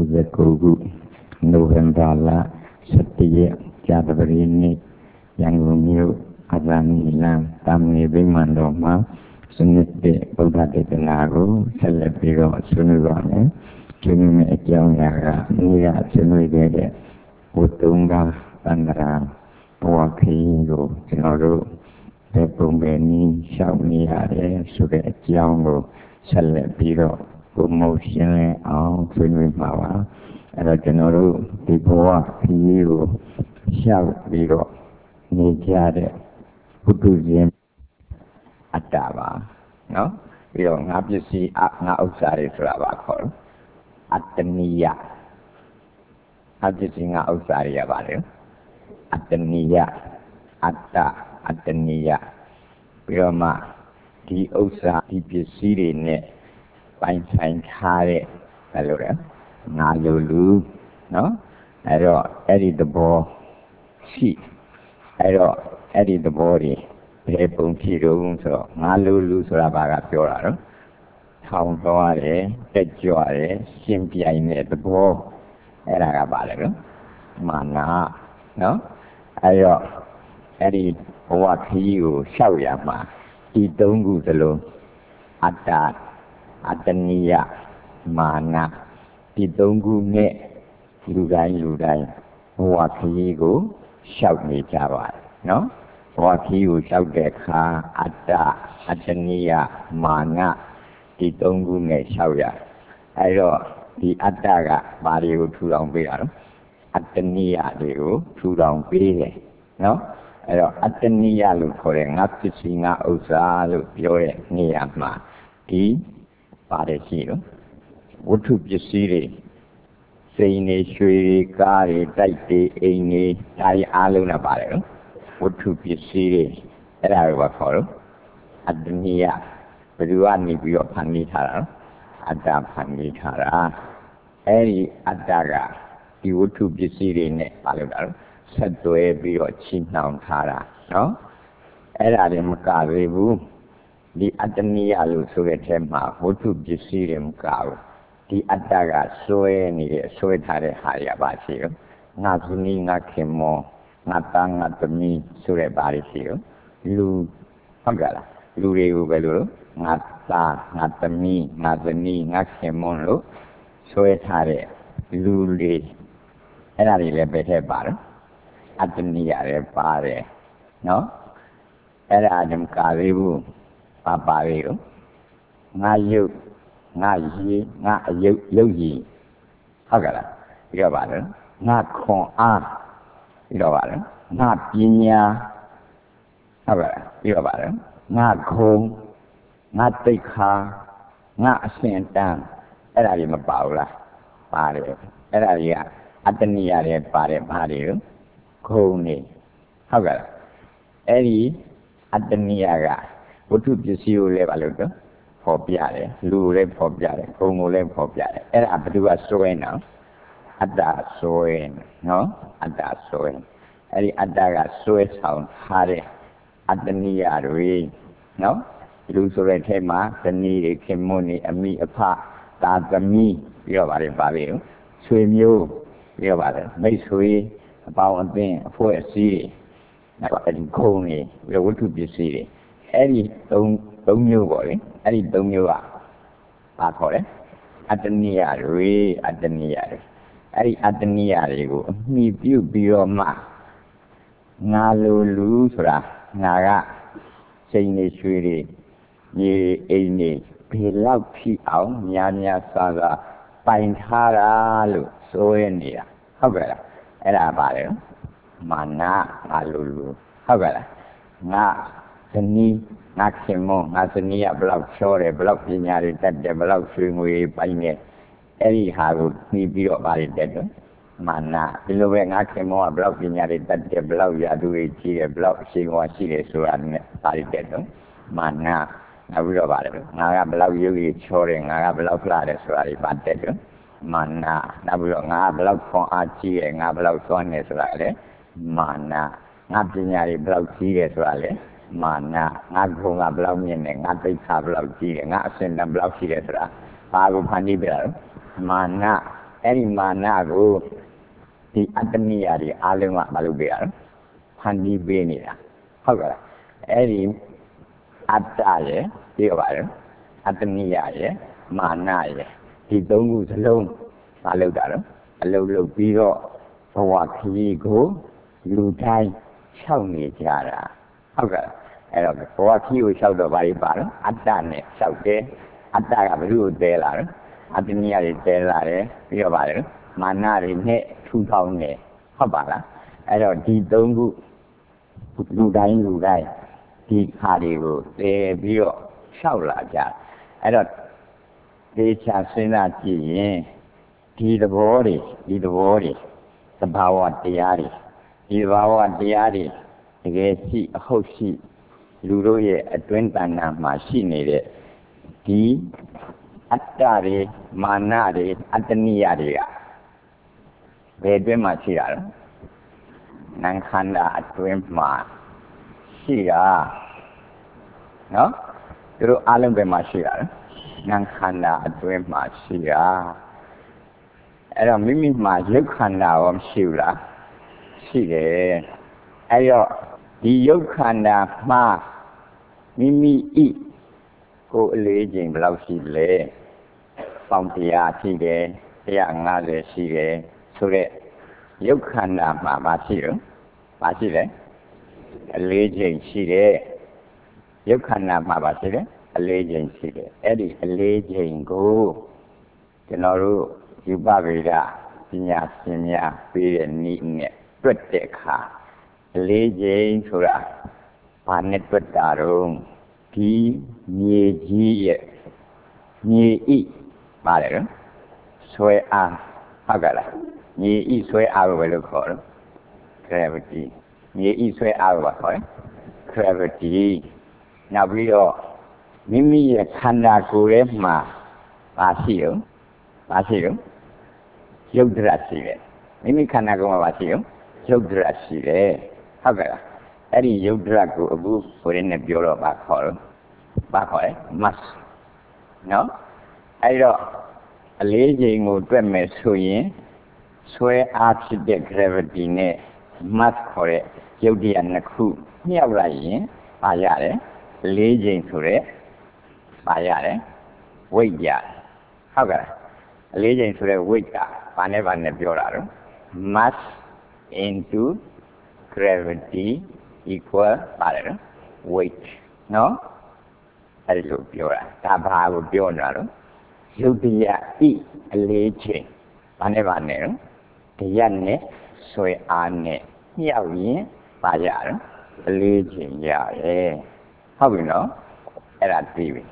19နိုဝင်ဘာလ17ရက်ကြာသပတေးနေ့ရန်ကုန်မြို့အာဇာနည်လမ်းတာမဏေဗိမာန်တော်မှာစနစ်တဲ့ဗုဒ္ဓဒေသနာကိုဆက်လက်ပြီးတော့ဆွေးနွေးပါမယ်။ဒီနေ့အကြောင်းအရာကနေ့ကဆွေးနွေးခဲ့တဲ့ဘုသုံးပါးသန္တရာဘဝခရီးကိုကျွန်တော်တို့တဲ့ပုံပဲနည်းရှောက်နေရတယ်ဆိုတဲ့အကြောင်းကိုဆက်လက်ပြီးတော့ဘုံမရှင်းလင်းအောင်ဆွေးနွေးမှာပါအဲ့တော့ကျွန်တော်တို့ဒီဘဝခရီးကိုရှောက်ပြီးတော့နေကြတဲ့ဘုသူရှင်အတ္တပါနော်ပြီးတော့ငါပစ္စည်းငါဥစ္စာတွေဆိုတာပါခေါ်လို့အတ္တနိယအပစ္စည်းငါဥစ္စာတွေကပါလေအတ္တနိယအတ္တအတ္တနိယပြီးတော့မှဒီဥစ္စာဒီပစ္စည်းတွေနဲ့ပိုင်ဆိုင်ထားတဲ့ဘယ်လိုလဲငါလိုလူနော်အဲ့တော့အဲ့ဒီသဘောရှိအဲ့တော့အဲ့ဒီသဘောတွေဘယ်ပုံဖြစ်တော့ဆိုတော့ငါလိုလူဆိုတာဘာကပြောတာနော်ထောင်သွားတယ်တက်ကြွတယ်ရှင်ပြိုင်တဲ့သဘောအဲ့ဒါကဘာလဲနော်မာနနော်အဲ့တော့အဲ့ဒီဘဝခရီးကိုရှောက်ရမှာဒီသုံးခုစလုံးအတ္တအတ္တနိယမာနဒီသုံးခုနဲ့လူတိုင်းဘဝခရီးကိုရှောက်နေကြပါတယ်နော်ဘဝခရီးကိုရှောက်တဲ့အခါအတ္တအတ္တနိယမာနဒီသုံးခုနဲ့ရှောက်ရအဲ့တော့ဒီအတ္တကဘာတွေကိုထူထောင်ပေးတာနော်အတ္တနိယတွေကိုထူထောင်ပေးတယ်နော်အဲ့တော့အတ္တနိယလို့ခေါ်တဲ့ငါပစ္စည်းငါဥစ္စာလို့ပြောတဲ့နေရာမှာဒီပါတယ်ရှိတော့ဝတ္ထုပစ္စည်းတွေစိန်တွေရွှေတွေကားတွေတိုက်တွေအိမ်တွေဒါတွေအားလုံးနဲ့ပါတယ်နော်ဝတ္ထုပစ္စည်းတွေအဲ့ဒါကိုခေါ်တော့အတ္တနိယဘယ်သူကနေပြီးတော့ဖန်တီးထားတာနော်အတ္တဖန်တီးထားတာအဲ့ဒီအတ္တကဒီဝတ္ထုပစ္စည်းတွေနဲ့ပါလို့တာနော်ဆက်သွဲပြီးတော့ချိနှောင်ထားတာနော်အဲ့ဒါလည်းမကသေးဘူးဒီအတ္တနိယလို့ဆိုတဲ့ထဲမှာဝတ္ထုပစ္စည်းတွေမကဘူးဒီအတ္တကစွဲနေတဲ့စွဲထားတဲ့ဟာရပါရှိရောငါဇနီးငါခင်မောငါသားငါသမီးဆိုတဲ့ဘာတွေရှိရောလူဟုတ်ကြလားလူတွေကိုပဲလို့ငါသားငါသမီးငါဇနီးငါခင်မောလို့စွဲထားတဲ့လူတွေအဲ့ဒါတွေလည်းပဲထဲပါတော့အတ္တနိယလည်းပါတယ်နော်အဲ့ဒါတမကသေးဘူးပါလေရောငါယုတ်ငါရေငါအယုတ်ယုတ်ကြီးဟုတ်ကဲ့လားပြီးတော့ပါတော့ငါခွန်အားပြီးတော့ပါတော့ငါပညာဟုတ်ကဲ့လားပြီးတော့ပါတော့ငါခုံငါတိတ်ခါငါအရှင်တန်းအဲ့ဒါကြီးမပါဘူးလားပါတယ်အဲ့ဒါကြီးကအတ္တနိယတွေပါတယ်ဘာတွေရောခုံနေဟုတ်ကဲ့လားအဲ့ဒီအတ္တနိယကဝတ္ထုပစ္စည်းကိုလည်းပါလို့တော့ဖော်ပြတယ်လူကိုလည်းဖော်ပြတယ်ခုံကိုလည်းဖော်ပြတယ်အဲ့ဒါဘယ်သူကစွဲနော်အတ္တစွဲနော်အတ္တစွဲအဲ့ဒီအတ္တကစွဲဆောင်ထားတဲ့အတ္တနိယတွေနော်လူဆိုတဲ့ထဲမှာဇနီးတွေခင်မွန်းတွေအမိအဖသာသမီပြီးတော့ပါတယ်ပါလေဆွေမျိုးပြီးတော့ပါတယ်မိတ်ဆွေအပေါင်းအသင်းအဖွဲ့အစည်းတွေအဲ့ဒီခုံတွေပြီးတော့ဝတ္ထုပစ္စည်းတွေအဲ့ဒီသုံးမျိုးပေါ့လေအဲ့ဒီသုံးမျိုးကဘာခေါ်လဲအတ္တနိယတွေအတ္တနိယတွေအဲ့ဒီအတ္တနိယတွေကိုအမိပြုပြီးတော့မှငါလိုလူဆိုတာငါကစိတ်နေရွှေတွေမြေအိမ်တွေဘယ်လောက်ဖြစ်အောင်များစွာပိုင်ထားတာလို့ဆိုရနေတာဟုတ်ကဲ့လားအဲ့ဒါပါလေမာနငါလိုလူဟုတ်ကဲ့လားငါဇနီးငါခင်မောငါဇနီးကဘလောက်ချောတယ်ဘလောက်ပညာတွေတတ်တယ်ဘလောက်ရွှေငွေပိုင်နေအဲ့ဒီဟာကိုနှီးပြီးတော့ပါတယ်တဲ့မာနဒီလိုပဲငါခင်မောကဘလောက်ပညာတွေတတ်တယ်ဘလောက်ရာသူတွေကြီးတယ်ဘလောက်အရှိန်အဝါရှိတယ်ဆိုတာနဲ့ပါတယ်တဲ့မာနနောက်ပြီးတော့ပါတယ်ငါကဘလောက်ရုပ်ရည်ချောတယ်ငါကဘလောက်လှတယ်ဆိုတာတွေပါတယ်တဲ့မာနနောက်ပြီးတော့ငါကဘလောက်ခွန်အားကြီးတယ်ငါဘလောက်စွမ်းတယ်ဆိုတာလေမာနငါပညာတွေဘလောက်ကြီးတယ်ဆိုတာလေမာနငါခုံကဘလောက်မြင့်တယ်ငါသိက္ခာဘလောက်ကြီးတယ်ငါအစင်တန်ဘလောက်ရှိတယ်ဆိုတာဘာကိုဖန်တီးပြတာလဲမာန Any mana go the Atania, the Alema Malubia, Handy Benia. However, any Ataye, the Ovire, Atania, Manaye, he don't lose alone, Maludaro, a low biro, for what he go, you die, show me Jara. However, for what he will show the very bar, Atane, shout there, Ataga, Blue Delar. Atania Delare, Piovare, Manari ne 2000, Habala, and the Dongu Lugai, the Haribu, the Bio, Shaulaja, and the Chasina G, the body, the power diari, the power diari, the Gesi, Hoshi, Ludoye, a Twentana machine, the Attari, Manari, Ataniaria. Bedwe Machira Nankanda Atwemma Shira. No? Through Alambe Machira Nankanda Atwemma Shira. Ero Mimi Ma Yukanda of Shira. Shire. Ayo, the Yukanda Ma Mimi E. Go legend Lausi Le. Fountia Tige, Yang Nade Sige, Sure, Yukanda Masiru, Masile, a legend Sige, Yukanda Mabasile, a legend Sige, Eddie, a legend go, Genoru, Yubavida, Sinya, Peter Neaton, Preteka, a legend Sura, Panet Petarum, P. Nye E. Mother, Sway Agala, ye sway our will call gravity. Ye sway our gravity. Now we all Mimi Kanda Gurema Basil, Yodrasile. Mimi Kanagoma Basil, Yodrasile. Agala, Eddie Yodrago, a book for in the bureau back must. No? I don't a lady would be so in swear architect gravity ne must correct Yodi and the crew near lying Bayare, legend to it Bayare, wait yard. However, a legend to the wait yard, whenever Nebula must into gravity equal Bayare, weight. No? I look your Taba would be on. Yudia E. a legend. Panevane, the Yanne, Soy Anne, Yawi, Bayar, a legend, ya, how we know? Era TV.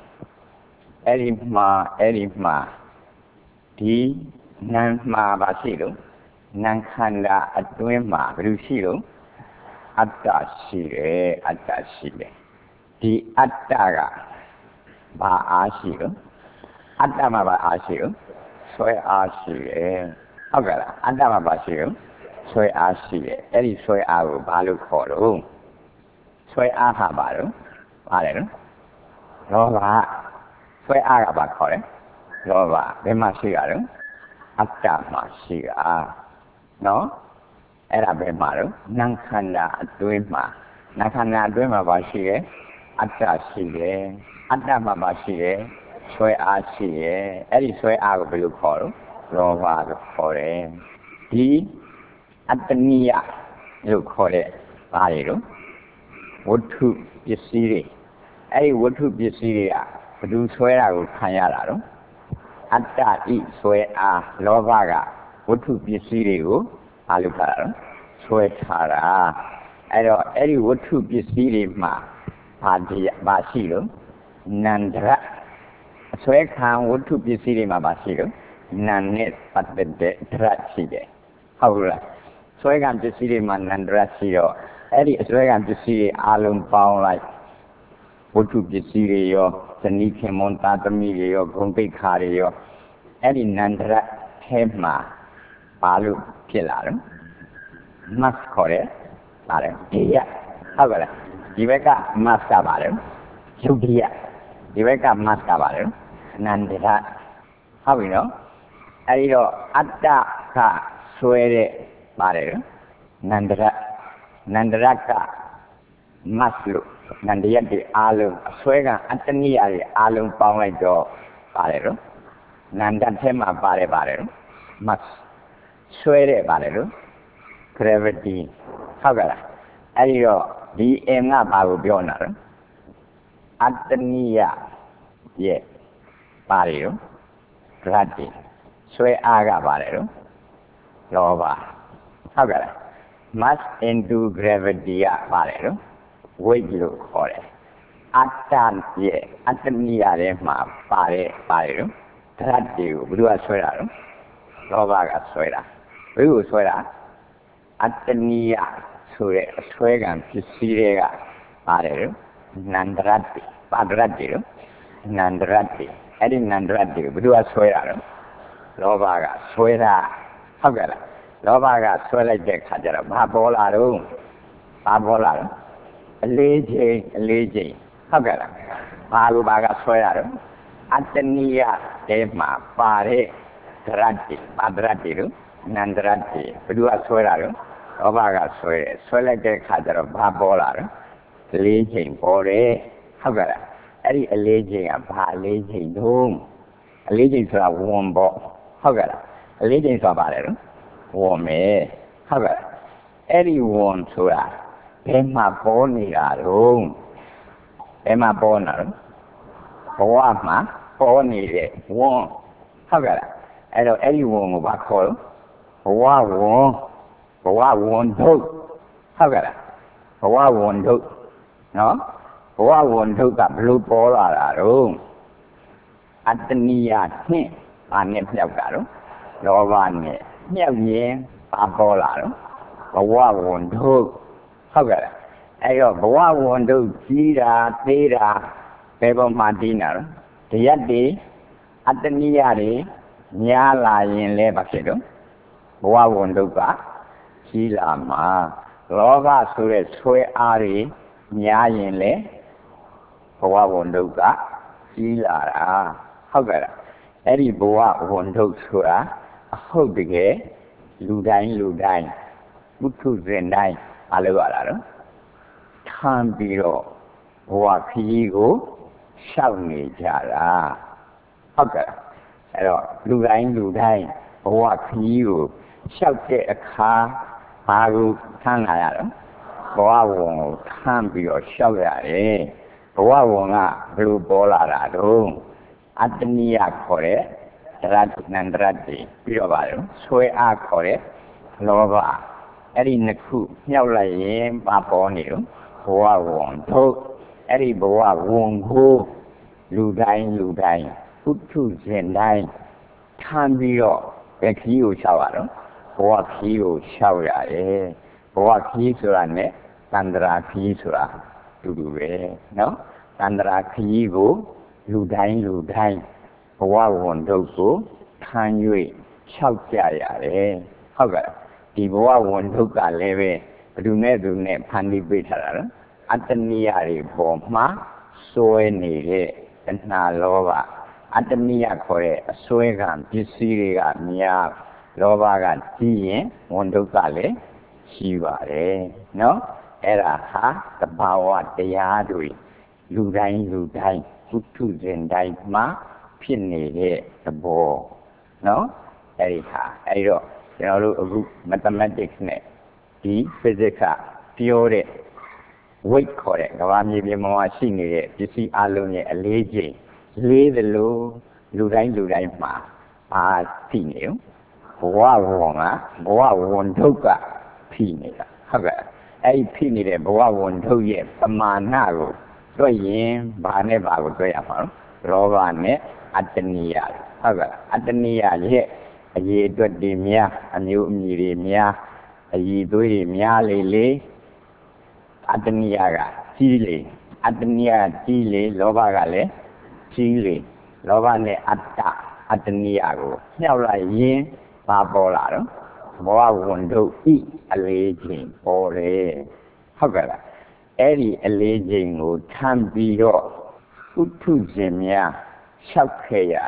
Erima, T. Nanma Basilu, Nankanda Atwema, Rusilo, Atashire, the Ataga, Ba Asilo. Adama Asio, Soy Asio, Agala, Adama Basio, Soy Asio, Eddie Soy Aru, Balu Koro, Soy Ahabaru, Balu, Rova, Soy Araba Kore, Rova, Bemasiaru, Atama Sia, no? Era Bemaru, Nankanda Duima, Nakana Duima Basie, Atashie, Adama Basie. Soy Ashi, Eddie Soy Agabu call, Rova for it. The Atania, you call it, Valero. What to be serious? Eddie, what to be serious? Do swear I will Kayaro. At that, eat Soy Lovaga, what to be serious? Alukaro, Soy Tara. Eddie, what to be serious, ma? Basilo, Nandra. Sway can would to be silly Mabasilo, none net but the Draside. However, Sway can to see man and Drasio, Eddie Sway can to see Alum found like would to be silly or the Nike Montatamili or Gombe Cario, Eddie Nandra Hema, Palu Pilar, Mascore, Paria. However, Iveka Mascabar, Judia. Iveka Mascabar. Nandra, how we know? Ayo atta ka swere bare Nandaraka maslu Nandiyati alum swega ataniya alum pawai do bare Nandatema bare mas swere bare gravity hagara ayo di nga bago bionar ataniya ye bare Rati Sway aga bare Loba Hagara Mass into gravity bare Weight look for it Atan ye Ataniya ma bare Rati Budua Swera Loba Swera Ru Swera Ataniya Swegan Pisirega bare Nandrati Padrati Nandrati Eddie Nandrati Budua Swera Lobaga, Swera, Hagara, Lobaga, Swella Jack Hajara, Babola, a lady, Hagara, Balubaga Swera, Antania, Dema, Pare, Trati, Padrati, Nandrati, Budua Swera, Lobaga Swera, Swella Jack Hajara, Babola, Legion, Pore, Hagara, Eddie a legion, a legion, home, a legion to a warm ball. Hagara, a lady is about it. Warm eh, Hagara. Anyone to that. Emma Boni at home. Emma Bonner. Boama, Boni, warm. Hagara. I know anyone who back home. Boa won't do. Hagara. Boa won't do. No? Boa won't do the blue ball at home. At the near him. Anne Piagaro, Lovane, Niavian, Pabolaro, Bawa won't do. However, Ayo Bawa won't do Tira, Pebo Martina, the Yadi, at the Niari, Niala in Lebacedo, Bawa won't do back, Sila Ma, Lova Sure Sue Ari, Niayin Le, Bawa won't do back, Sila, however. Eddie Boa won't do Sura, a whole big Ludain, Butu Zenai, Alevara, Tan Biro, Boa Pigo, Shawnee Jara, Hugger, Ludain, Boa Pigo, Shouted a car, Paru Tanara, Boa won't Tan Biro, Shaware, Boa won't blue bollarado. Atania Kore, Nandrati, Pirovaro, Sway A Kore, Lova, Eddie Naku, Yawlay, Baponio, Boa won, Tok, Eddie Boa won go, Ludain, Putu Zendai, Tambio, Bekio Shawaro, Boa Kio Shawra, Boa Kisurane, Sandra Kisura, Tudu, no? Sandra Kigo. Ludain, Bawa won't do, can you shout Jaya, However, the Boa won't do a leve, do net Pandi bitter, Ataniari Boma, Soe Nere, and Nalova, Atania Kore, Soegan, Pisiriga, Mia, Lovaga, Tie, won't do Gale, Shiva, no? Era ha, the power they are doing. Ludain. Putu Zendai Ma, Pinny, the ball. No? Erika, Aero, mathematics, the physics, theory, weight correct, Gavani Bimo, singing, you see Alone, a lady, lay the low, Ludain Ma, Pinu, Boa won't toka, Pinu. However, a pinny, Boa won't do yet, a man narrow. So, Bane Bago, Rovane, Atania, However, Atania, a ye do demia, a new mirimia, a ye do mia lele, Ataniaga, Chile, Lovagale, Chile, Lovane Atta, Ataniago, Yala yin, Babolaro, Boa won't do eat a lady, or a However. Eddie alleging would can be your Putu Zemia, Shakayara,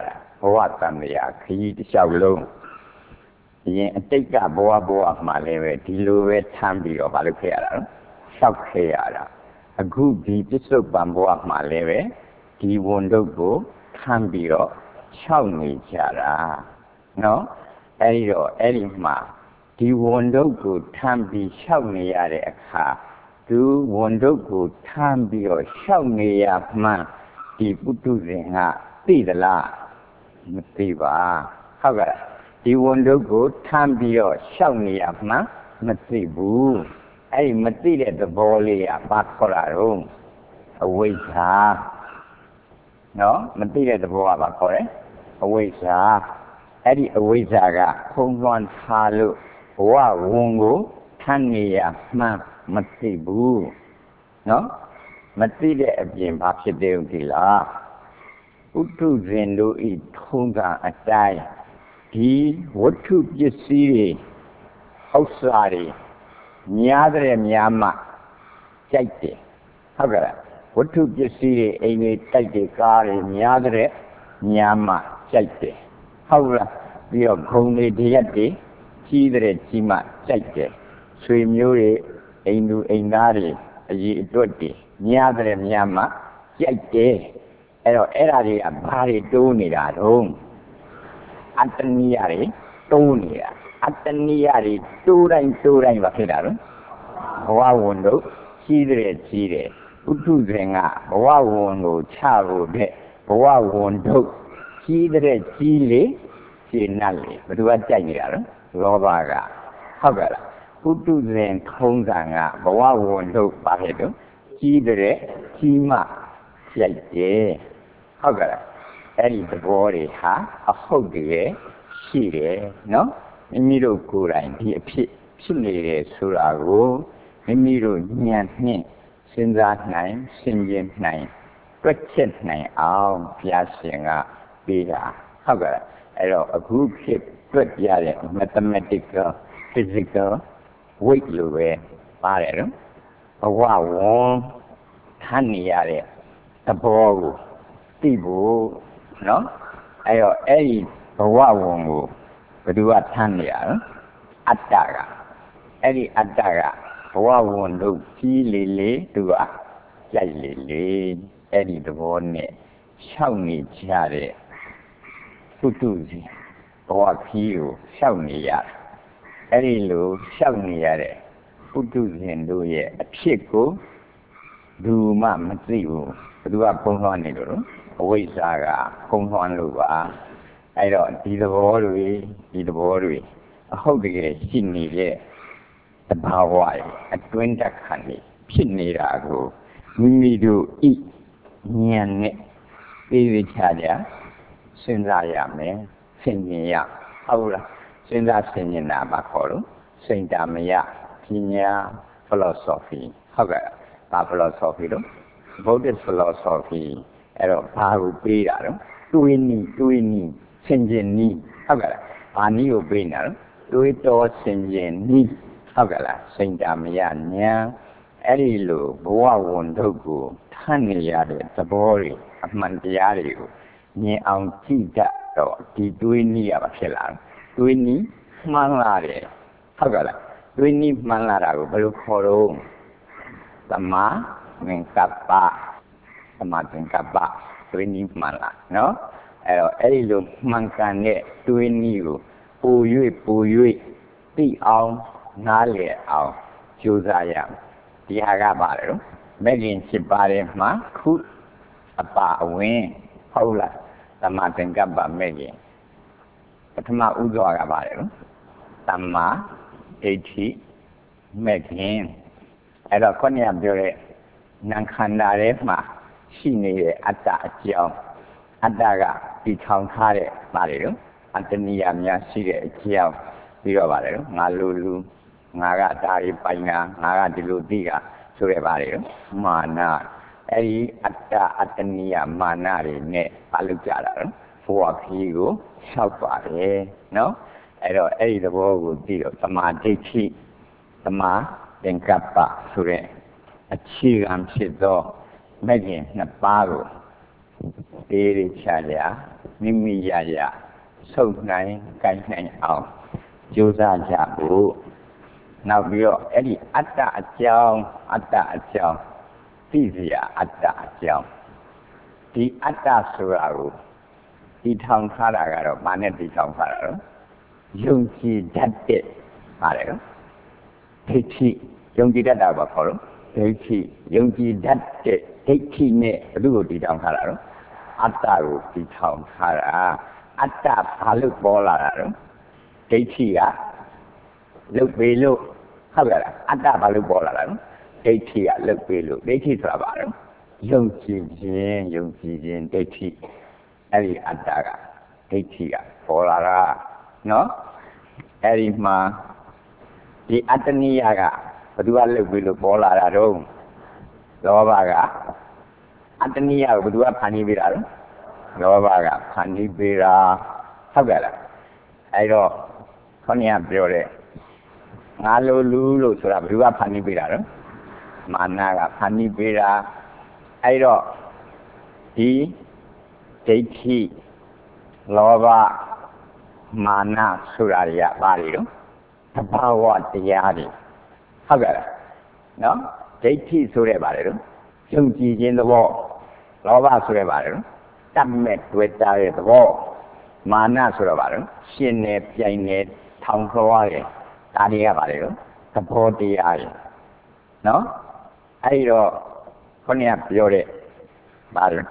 ဘဝတန်မြာခရီးတစ်လျှောက်လုံးရင်အတိတ်ကဘဝမှာလည်းပဲဒီလိုပဲထမ်းပြီးတော့မလုပ်ခဲ့ရတာနော်လျှောက်ခဲ့ရတာအခုဒီပစ္စုပန်ဘဝမှာလည်းပဲဒီဝန်ထုတ်ကိုထမ်းပြီးတော့လျှောက်နေကြတာနော်အဲဒီတော့အဲ့ဒီမှာဒီဝန်ထုတ်ကိုထမ်းပြီးလျှောက်နေရတဲ့အခါသူဝန်ထုတ်ကိုထမ်းပြီးတော့လျှောက်နေရမှဒီပုထုဇဉ်ကသိသလားမသိပါဟုတ်ကဲ့ဒီဝန်ထုတ်ကိုထမ်းပြီးတော့လျှောက်နေရမှမသိဘူးအဲ့ဒီမသိတဲ့သဘောလေးကဘာခေါ်တာတော့အဝိဇ္ဇာနော်မသိတဲ့သဘောကဘာခေါ်လဲအဝိဇ္ဇာအဲ့ဒီအဝိဇ္ဇာကခုံးလွှမ်းထားလို့ဘဝဝန်ကိုထမ်းနေရမှမသိဘူးနော်မသိတဲ့အပြင်ဘာဖြစ်သေးဦးဒီလားဥထုဇဉ်တို့ဤထုံးကအတိုင်းဒီဝတ္ထုပစ္စည်းတွေဥစ္စာတွေများတဲ့များမှကြိုက်တယ်ဟုတ်ကဲ့ဝတ္ထုပစ္စည်းတွေအိမ်တွေတိုက်တွေကားတွေများတဲ့များမှကြိုက်တယ်ဟုတ်လားပြီးတော့ဂုံတွေတရက်တွေကြီးတဲ့ကြီးမှကြိုက်တယ်ဆွေမျိုးတွေအိမ်သူအိမ်သားတွေအရေးအတွက်တွေများတဲ့များမှကြိုက်တယ်အဲ့တော့အဲ့ဒါတွေကဘာတွေတိုးနေတာတော့အတ္တနိယတွေတိုးနေတာအတ္တနိယတွေတိုးတိုင်းဘာဖြစ်တာလဲဘဝဝန်တို့ကြီးတဲ့ကြီးတယ်ဥထုဇဉ်ကဘဝဝန်ကိုချဖို့တဲ့ဘဝဝန်တို့ကြီးတဲ့ကြီးလေရှင်းနှက်လေဘယ်သူကကြိုက်နေတာလဲလောဘကဟုတ်ကဲ့လားဥထုဇဉ်ထုံးစံကဘဝဝန်တို့ဘာဖြစ်တော့ကြီးတဲ့ကြီးမှကြိုက်တယ်ဟုတ်ကဲ့လားအဲ့ဒီသဘောတွေဟာအဟုတ်တည်းရှိတယ်နော်မိမိတို့ကိုယ်တိုင်ဒီအဖြစ်နေတယ်ဆိုတာကိုမိမိတို့ဉာဏ်ဖြင့်စဉ်းစားနိုင်ရှင်းပြနိုင်တွက်ချက်နိုင်အောင်ဘုရားရှင်ကပေးတာဟုတ်ကဲ့အဲ့တော့အခုဖြစ်တွက်ပြတဲ့ mathematical physical weight လို့ပဲပါတယ်နော်ဘဝဝန်ထမ်းနေရတဲ့သဘောကိုသိဖို့နော်အဲ့တော့အဲ့ဒီဘဝဝန်ကိုဘယ်သူကထမ်းနေရလဲအတ္တကအဲ့ဒီအတ္တကဘဝဝန်တို့ကြီးလေသူကကြိုက်လေအဲ့ဒီသဘောနဲ့ရှောက်နေကြတဲ့ပုထုဇဉ်ဘဝကြီးကိုရှောက်နေရအဲ့ဒီလိုရှောက်နေရတဲ့ပုထုဇဉ်တို့ရဲ့အဖြစ်ကိုသူမှမသိဘူးဘယ်သူကပုံလွှမ်းနေလို့အဝိဇ္ဇာကပုံလွှမ်းလို့ပါအဲ့တော့ဒီသဘောတွေအဟုတ်တကယ်ရှိနေတဲ့သဘာဝတွေအတွင်းတက်ခံနေဖြစ်နေတာကိုမိမိတို့ဤဉာဏ်နဲ့သိချကြစဉ်းစားရမယ်ဆင်ခြင်ရဟုတ်လားစဉ်းစားဆင်ခြင်တာဘာခေါ်လို့စိတ်ဓာမယပညာ philosophy ဟုတ်ကဲ့ဘာ philosophy လို့ Buddhist philosophy အဲ့တော့ဘာကိုပေးတာတော့တွေးနည်းဆင်ခြင်နည်းဟုတ်ကဲ့လားဘာနည်းကိုပေးနေတာတော့တွေးတော်ဆင်ခြင်နည်းဟုတ်ကဲ့လားစိတ်ဓာမယဉာဏ်အဲ့ဒီလိုဘဝဝန်ထုတ်ကိုထမ်းနေရတဲ့သဘောတွေအမှန်တရားတွေကိုမြင်အောင်ကြည့်တတ်တော့ဒီတွေးနည်းရပါဖြစ်လာတွေးနည်းမှန်းလာတယ်ဟုတ်ကဲ့လားတွေးနည်းမှန်းလာတာကိုဘယ်လိုခေါ်တော့သမာသင်္ကပ္ပတွေးနည်းမှန်းလာနော်အဲ့တော့အဲ့ဒီလိုမှန်ကန်တဲ့တွေးနည်းကိုပို၍သိအောင်နားလည်အောင်ကြိုးစားရမယ်ဒီဟာကပါလေနော်မဲ့ခင်7ပါးထဲမှာခုအပါအဝင်ဟုတ်လားသမာသင်္ကပ္ပမဲ့ခင်ပထမဥစွာကပါလေနော်သမ္မာဒိဋ္ဌိမဲ့ခင်အဲ့တော့ခေါင်းရပြောတဲ့နာခန္ဓာထဲမှာရှိနေတဲ့အတ္တအကြောင်းအတ္တကဒီထောင်ထားတဲ့ပါလေနော်အတ္တနိယများရှိတဲ့အကြောင်းပြီးတော့ပါလေနော်ငါလူငါကဒါရီပိုင်ငါကဒီလိုသိကဆိုရပါလေနော်မာနအဲ့ဒီအတ္တအတ္တနိယမာနတွေနဲ့ပါလို့ကြတာနော်ဘဝခီးကိုလျှောက်ပါတယ်နော်အဲ့တော့အဲ့ဒီသဘောကိုသိတော့သမာဓိဋ္ဌိသမာသင်္ကပ္ပဆိုတဲ့အခြေခံဖြစ်သောမဲ့ခင်2ပါးကိုတေးချရာမိမိရဆုပ်နိုင်ကိုင်းနိုင်အောင်ကြိုးစားကြဖို့နောက်ပြီးတော့အဲ့ဒီအတ္တအကြောင်းသိစရာအတ္တအကြောင်းဒီအတ္တဆိုတာကိုတည်ထောင်ထားတာကတော့ဘာနဲ့တည်ထောင်ထားတာလဲယုံကြည်တတ်တဲ့ပါတယ်နော်ဒိဋ္ဌိယုံကြည်တတ်တာပါခေါ်လို့ဒိဋ္ဌိယုံကြည်တတ်တဲ့ဒိဋ္ဌိနဲ့ဘယ်လိုကိုတည်ထောင်ထားတာလဲအတ္တကိုတည်ထောင်ထားတာအတ္တဘာလို့ပေါ်လာတာလဲဒိဋ္ဌိကလုတ်ပေးလို့ဟုတ်ကဲ့လားအတ္တဘာလို့ပေါ်လာတာလဲဒိဋ္ဌိကလုတ်ပေးလို့ဒိဋ္ဌိဆိုတာဘာလဲယုံကြည်ခြင်းဒိဋ္ဌိအဲ့ဒီအတ္တကဒိဋ္ဌိကပေါ်လာတာနော်အဲ့ဒီမှာဒီအတ္တနိယကဘယ်သူကလုတ်ပေးလို့ပေါ်လာတာတော့လောဘကအတ္တနိယကိုဘယ်သူကဖန်တီးပေးတာလဲလောဘကဖန်တီးပေးတာဟုတ်ကဲ့လားအဲ့တော့ခေါင်းကပြောတဲ့ငါလိုလူလို့ဆိုတာဘယ်သူကဖန်တီးပေးတာလဲမာနကဖန်တီးပေးတာအဲ့တော့ဒီဒိဋ္ဌိလောဘမာနဆိုတာတွေကဘာတွေလဲသဘာဝတရားတွေဟုတ်ကဲ့လားနော်ဒိဋ္ဌိဆိုတဲ့ဘာလဲလဲယုံကြည်ခြင်းသဘောလောဘဆိုတဲ့ဘာလဲလဲတတ်မဲ့တွေ့တာရဲ့သဘောမာနဆိုတော့ဘာလဲရှင်နေပြိုင်နေထောင်ခေါ်ရတယ်ဒါတွေကဘာလဲလဲသဘောတရားတွေနော်အဲ့တော့ခေါင်းကပြောတဲ့ဘာလဲ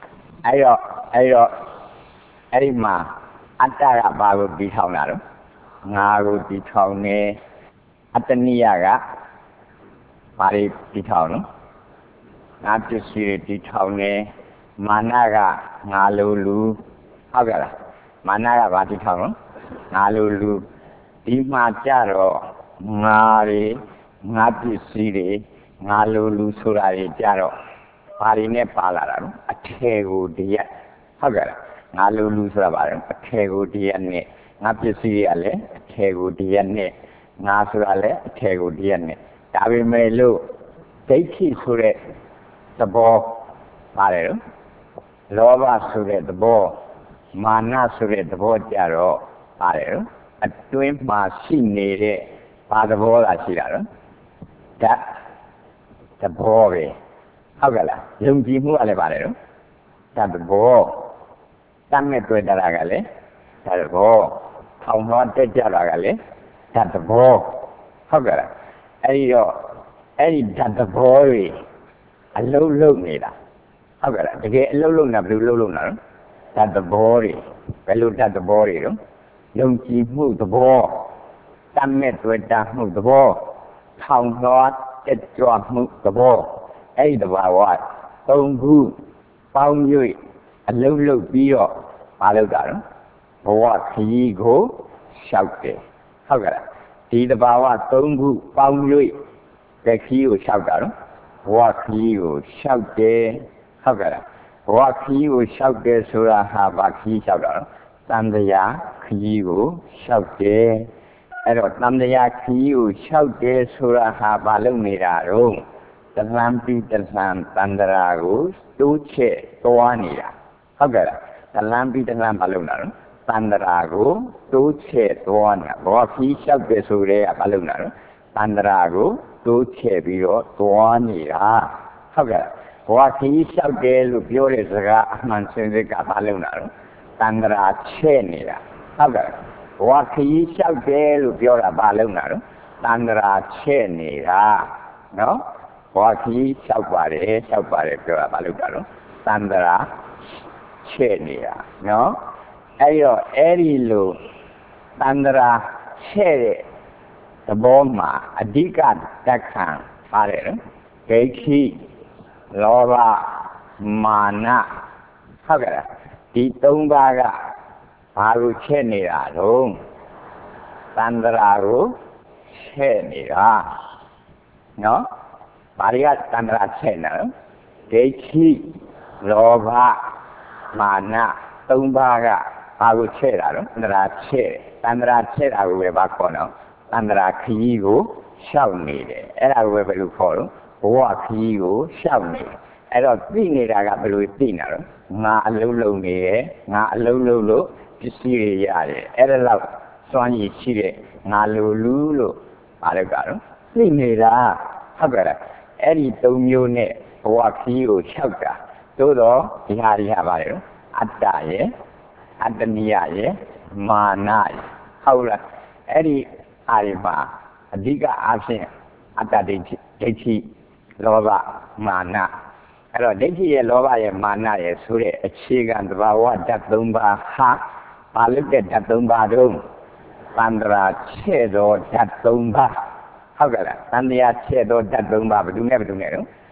အဲ့ဒီမှာအတ္တကဘာကိုတည်ထောင်တာလဲငါကိုတည်ထောင်နေအတ္တနိယကဘာတွေတည်ထောင်လို့ငါပစ္စည်းတွေတည်ထောင်နေမာနကငါလိုလူဟုတ်ကဲ့လားမာနကဘာတည်ထောင်လို့ငါလိုလူဒီမှာကြတော့ငါတွေငါပစ္စည်းတွေငါလိုလူဆိုတာတွေကြတော့ဘာတွေနဲ့ပါလာတာလဲအထေကိုတရက်ဟုတ်ကဲ့လားငါလိုလူဆိုတာဘာလဲအထေကိုတရက်နဲ့ငါပစ္စည်းတွေကလည်းအထေကိုတရက်နဲ့ငါဆိုတာလည်းအထေကိုတရက်နဲ့ဒါပေမဲ့လို့ဒိဋ္ဌိဆိုတဲ့သဘောပါတယ်လို့လောဘဆိုတဲ့သဘောမာနဆိုတဲ့သဘောကြတော့ပါတယ်လို့အတွင်းမှာရှိနေတဲ့ဘာသဘောလားရှိတာလို့ဓာတ်သဘောပဲဟုတ်ကဲ့လားယုံကြည်မှုကလည်းပါတယ်လို့ဓာတ်သဘောတတ်မဲ့တွေ့တာကလည်းဓာတ်သဘောထောင်သွားတက်ကြတာကလည်းဓာတ်သဘောဟုတ်ကဲ့လားအဲ့ဒီတော့အဲ့ဒီဓာတ်သဘောတွေအလုံးလုံးနေတာဟုတ်ကဲ့လားတကယ်အလုံးလုံးတာဘယ်လိုလုံးတာလဲဓာတ်သဘောတွေဘယ်လိုဓာတ်သဘောတွေတော့ယုံကြည်မှုသဘောတတ်မဲ့တွေ့တာမှုသဘောထောင်သွားတက်ကြွမှုသဘောအဲ့ဒီသဘာဝသုံးခုပေါင်း၍အလုံးလုံးပြီးတော့မလုပ်တာနော်ဘဝခရီးကိုလျှောက်တယ်ဟုတ်ကဲ့လားဒီသဘာဝသုံးခုပေါင်း၍တဲ့ခရီးကိုလျှောက်တာနော်ဘဝခရီးကိုလျှောက်တယ်ဟုတ်ကဲ့လားဘဝခရီးကိုလျှောက်တယ်ဆိုတာဟာဘာခရီးလျှောက်တာနော်တန်တရားခရီးကိုလျှောက်တယ်အဲ့တော့တန်တရားခရီးကိုလျှောက်တယ်ဆိုတာဟာဘာလုပ်နေတာတော့တလံပြီးတလံတန်တရားကိုတိုးချက်သွားနေတာဟုတ်ကဲ့လားတလံပြီးတလံဘာလုပ်နေတာတော့တန်တရားကိုတိုးချက်သွားနေတာဘဝခရီးလျှောက်တယ်ဆိုတဲ့ကဘာလုပ်နေတာတော့တန်တရားကိုတိုးချက်ပြီးတော့သွားနေတာဟုတ်ကဲ့ဘဝခရီးလျှောက်တယ်လို့ပြောတဲ့စကားအမှန်စင်စစ်ကဘာလုပ်နေတာတော့တန်ត្រာချက်နေတာဟုတ်ကဲ့ဘဝခရီးလျှောက်တယ်လို့ပြောတာဘာလုပ်နေတာတော့တန်ត្រာချက်နေတာနော်ဘဝခရီးလျှောက်ပါတယ်ပြောတာဘာလုပ်တာတော့တန်ត្រာချက်နေတာနော်အဲ့တော့အဲ့ဒီလိုတန်ត្រာချက်တဲ့သဘောမှာအဓိကတက်ခံပါတယ်နော်ဒိဋ္ဌိလောဘမာနဟုတ်ကဲ့လားဒီသုံးပါးကဘာကိုချက်နေတာတော့တန်ត្រာကိုချက်နေတာနော်ဘာတွေကတန်ត្រာချက်နေလဲဒိဋ္ဌိလောဘမာနသုံးပါးကဘာကိုချက်တာတော့တန်ត្រာချက်တာကိုပဲဘာခေါ်တော့တန်ត្រာခရီးကိုရှောက်နေတယ်အဲ့ဒါကိုပဲဘယ်လိုခေါ်တော့ဘဝခရီးကိုရှောက်နေတယ်အဲ့တော့သိနေတာကဘယ်လိုသိနေတာတော့ငါအလုံးလုံးနေရဲ့ငါအလုံးလုံးလို့ပစ္စည်းတွေရတယ်အဲ့ဒါလောက်စွမ်းရည်ရှိတဲ့ငါလိုလူလို့ဘာလို့ကတော့သိနေတာဟုတ်ကဲ့အဲ့ဒီ၃မျိုးနဲ့ဘဝခီးကိုလျှောက်တာသို့တော့ဒီဟာတွေဟာပါတယ်နော်အတ္တရဲ့အတ္တနိယရဲ့မာနရဲ့ဟုတ်လားအဲ့ဒီအားဒီမှာအဓိကအားဖြင့်အတ္တဒိဋ္ဌိလောဘမာနအဲ့တော့ဒိဋ္ဌိရဲ့လောဘရဲ့မာနရဲ့ဆိုတဲ့အခြေခံသဘာဝဓာတ်၃ပါးဟာဘာလို့တဲ့ဓာတ်၃ပါးတုံးသန္တရာချဲ့တော်ဓာတ်၃ပါးဟုတ်ကဲ့လားသန္တရာချဲ့တော်ဓာတ်၃ပါးဘယ်သူနဲ့တော့ဒိဋ္ဌိ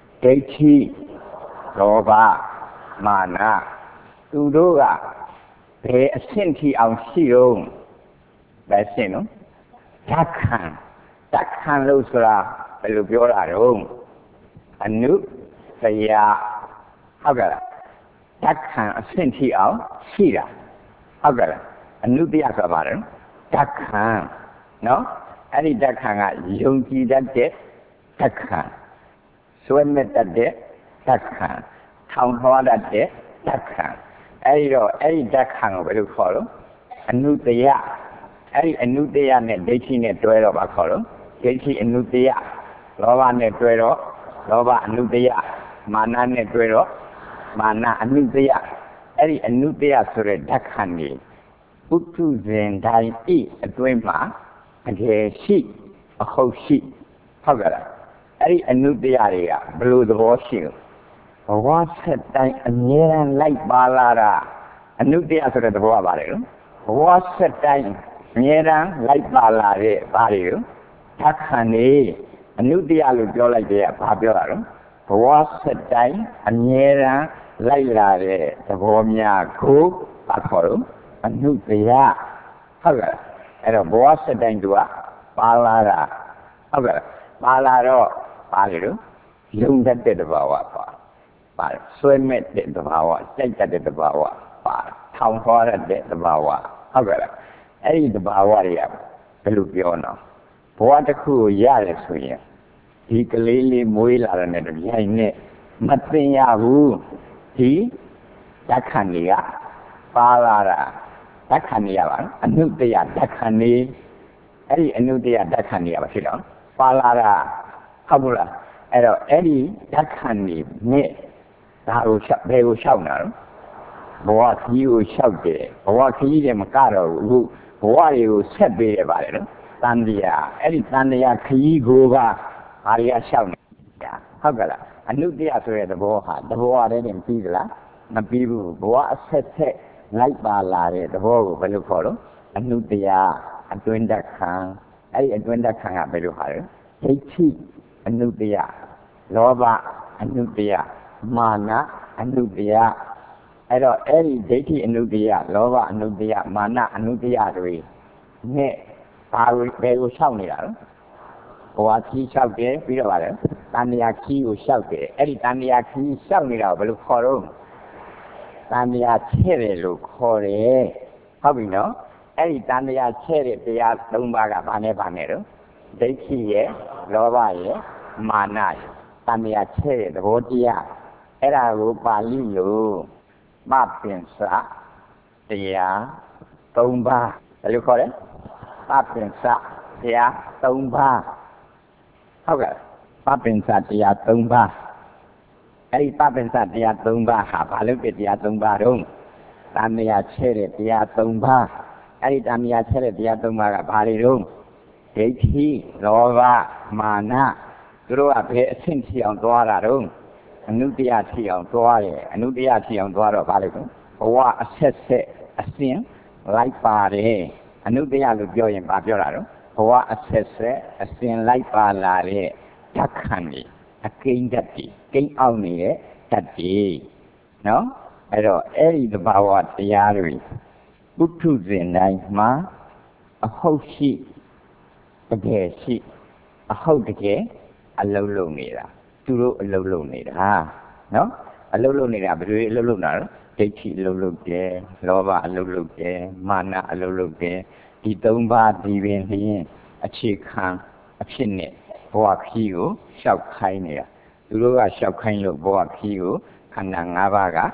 လောဘမာနသူတို့ကဘယ်အဆင့်ထိအောင်ရှိတော့ဘယ်အဆင့်နော်ဓာတ်ခံလို့ဆိုတာဘယ်လိုပြောတာတော့အနုတရားဟုတ်ကဲ့လားဓာတ်ခံအဆင့်ထိအောင်ရှိတာဟုတ်ကဲ့လားအနုတရားဆိုတာဘာလဲဓာတ်ခံနော်အဲ့ဒီဓာတ်ခံကယုံကြည်တတ်တဲ့ဓာတ်ခံစွဲမဲ့တတ်တဲ့ဓာတ်ခံထောင်ထွားတတ်တဲ့ဓာတ်ခံအဲ့ဒီတော့အဲ့ဒီဓာတ်ခံကိုဘယ်လိုခေါ်လို့အနုတရားအဲ့ဒီအနုတရားနဲ့ဒိဋ္ဌိနဲ့တွဲတော့ဘာခေါ်လို့ဒိဋ္ဌိအနုတရားလောဘနဲ့တွဲတော့လောဘအနုတရားမာနနဲ့တွဲတော့မာနအနုတရားအဲ့ဒီအနုတရားဆိုတဲ့ဓာတ်ခံကြီးပုထုဇဉ်တိုင်းဤအတွင်းမှာအကျေရှိအဟုတ်ရှိဟုတ်ကဲ့လားအဲ့ဒီအနုတရားတွေကဘယ်လိုသဘောရှိလဲဘဝဆက်တိုင်းအမြဲတမ်းလိုက်ပါလာတာအနုတရားဆိုတဲ့သဘောကဘာလဲလို့ဘဝဆက်တိုင်းအမြဲတမ်းလိုက်ပါလာတဲ့ဘာတွေလို့ဓာတ်ခံနေအနုတရားလို့ပြောလိုက်တဲ့ဘာပြောတာလို့ဘဝဆက်တိုင်းအမြဲတမ်းလိုက်လာတဲ့သဘောများကိုဘာခေါ်လို့အနုတရားဟုတ်ကဲ့အဲ့တော့ဘဝဆက်တိုင်းသူကပါလာတာဟုတ်ကဲ့ပါလာတော့ပါလေလို့ယုံတတ်တဲ့သဘာဝပါဆွဲမဲ့တဲ့သဘာဝကြိုက်တတ်တဲ့သဘာဝပါထောင်ထွားတတ်တဲ့သဘာဝဟုတ်ကဲ့အဲ့ဒီသဘာဝတွေကဘယ်လိုပြောနော်ဘဝတစ်ခုကိုရတယ်ဆိုရင်ဒီကလေးလေးမွေးလာတဲ့တပြိုင်နဲ့မသိရဘူးဒီဓာတ်ခံတွေကပါလာတာဓာတ်ခံနေရပါနော်အနုတ္တယဓာတ်ခံနေအဲ့ဒီအနုတ္တယဓာတ်ခံနေရပါဖြစ်တော့ပါလာတာဟုတ်ဘူးလားအဲ့တော့အဲ့ဒီဓာတ်ခံနေနဲ့ဒါကိုဘယ်ကိုလျှောက်တာလဲဘဝခကြီးကိုလျှောက်တယ်ဘဝခကြီးတွေမကတော့ဘူးဘဝတွေကိုဆက်ပေးရပါတယ်နော်တန်တရားအဲ့ဒီတန်တရားခကြီးကိုကဘာတွေကလျှောက်နေတာဟုတ်ကဲ့လားအနုတ္တယဆိုတဲ့သဘောဟာသဘောအရင်းပြီးသလားမပြီးဘူးဘဝအဆက်ဆက်လိုက်ပါလာတဲ့သဘောကိုဘယ်လိုခေါ်လို့အနုတ္တယအတွင်းဓာတ်ခံအဲ့ဒီအတွင်းဓာတ်ခံကဘယ်လိုဟာလဲဒိဋ္ဌိအနုတ္တယလောဘအနုတ္တယမာနအနုတ္တယအဲ့တော့အဲ့ဒီဒိဋ္ဌိအနုတ္တယလောဘအနုတ္တယမာနအနုတ္တယတွေနဲ့ဘာဘယ်ကိုလျှောက်နေတာလဲဘဝခီးလျှောက်တယ်ပြီးတော့ဗါလဲတဏှာခီးကိုလျှောက်တယ်အဲ့ဒီတဏှာခီးလျှောက်နေတာကိုဘယ်လိုခေါ်တော့တဏှာချဲ့တယ်လို့ခေါ်တယ်ဟုတ်ပြီနော်အဲ့ဒီတဏှာချဲ့တဲ့တရား၃ပါးကဘာနဲ့တော့ဒိဋ္ဌိရဲ့လောဘရဲ့မာနရဲ့တဏှာချဲ့တဲ့သဘောတရားအဲ့ဒါကိုပါဠိလိုမပင်စတရား၃ပါးဘယ်လိုခေါ်လဲမပင်စတရား၃ပါးဟုတ်ကဲ့မပင်စတရား၃ပါးအဲ့ဒီမပင်စတရား၃ပါးဟာဘာလို့ပြတရား၃ပါးတုံးတဏှာချဲ့တဲ့တရား၃ပါးအဲ့ဒီတဏှာချဲ့တဲ့တရား၃ပါးကဘာတွေတုံးဒိဋ္ဌိလောဘမာနသူတို့ကဘယ်အဆင့်ထိအောင်သွားတာတုံးအနုတ္တယထိအောင်သွားတယ်အနုတ္တယထိအောင်သွားတော့ဘာလဲဘဝအဆက်ဆက်အစဉ်လိုက်ပါတယ်အနုတ္တယလို့ပြောရင်ဘာပြောတာတော့ဘဝအဆက်ဆက်အစဉ်လိုက်ပါလာတဲ့ဓာတ်ခံတွေအကိန်းဓာတ်တွေကိန်းအောင်နေတဲ့ဓာတ်တွေနော်အဲ့တော့အဲ့ဒီသဘာဝတရားတွေပုထုဇဉ်တိုင်းမှာအဟုတ်ရှိတကယ်ရှိအဟုတ်တကယ်အလုံးလုံးနေတာသူတို့အလုံးလုံးနေတာနော်အလုံးလုံးနေတာဘယ်လိုအလုံးလုံးတာလဲဒိဋ္ဌိအလုံးလုံးတယ်လောဘအလုံးလုံးတယ်မာနအလုံးလုံးတယ်ဒီ၃ပါးဒီပင်လျင်အခြေခံအဖြစ်နဲ့ဘဝခီးကိုလျှောက်ခိုင်းနေတာသူတို့ကလျှောက်ခိုင်းလို့ဘဝခီးကိုခန္ဓာ၅ပါးက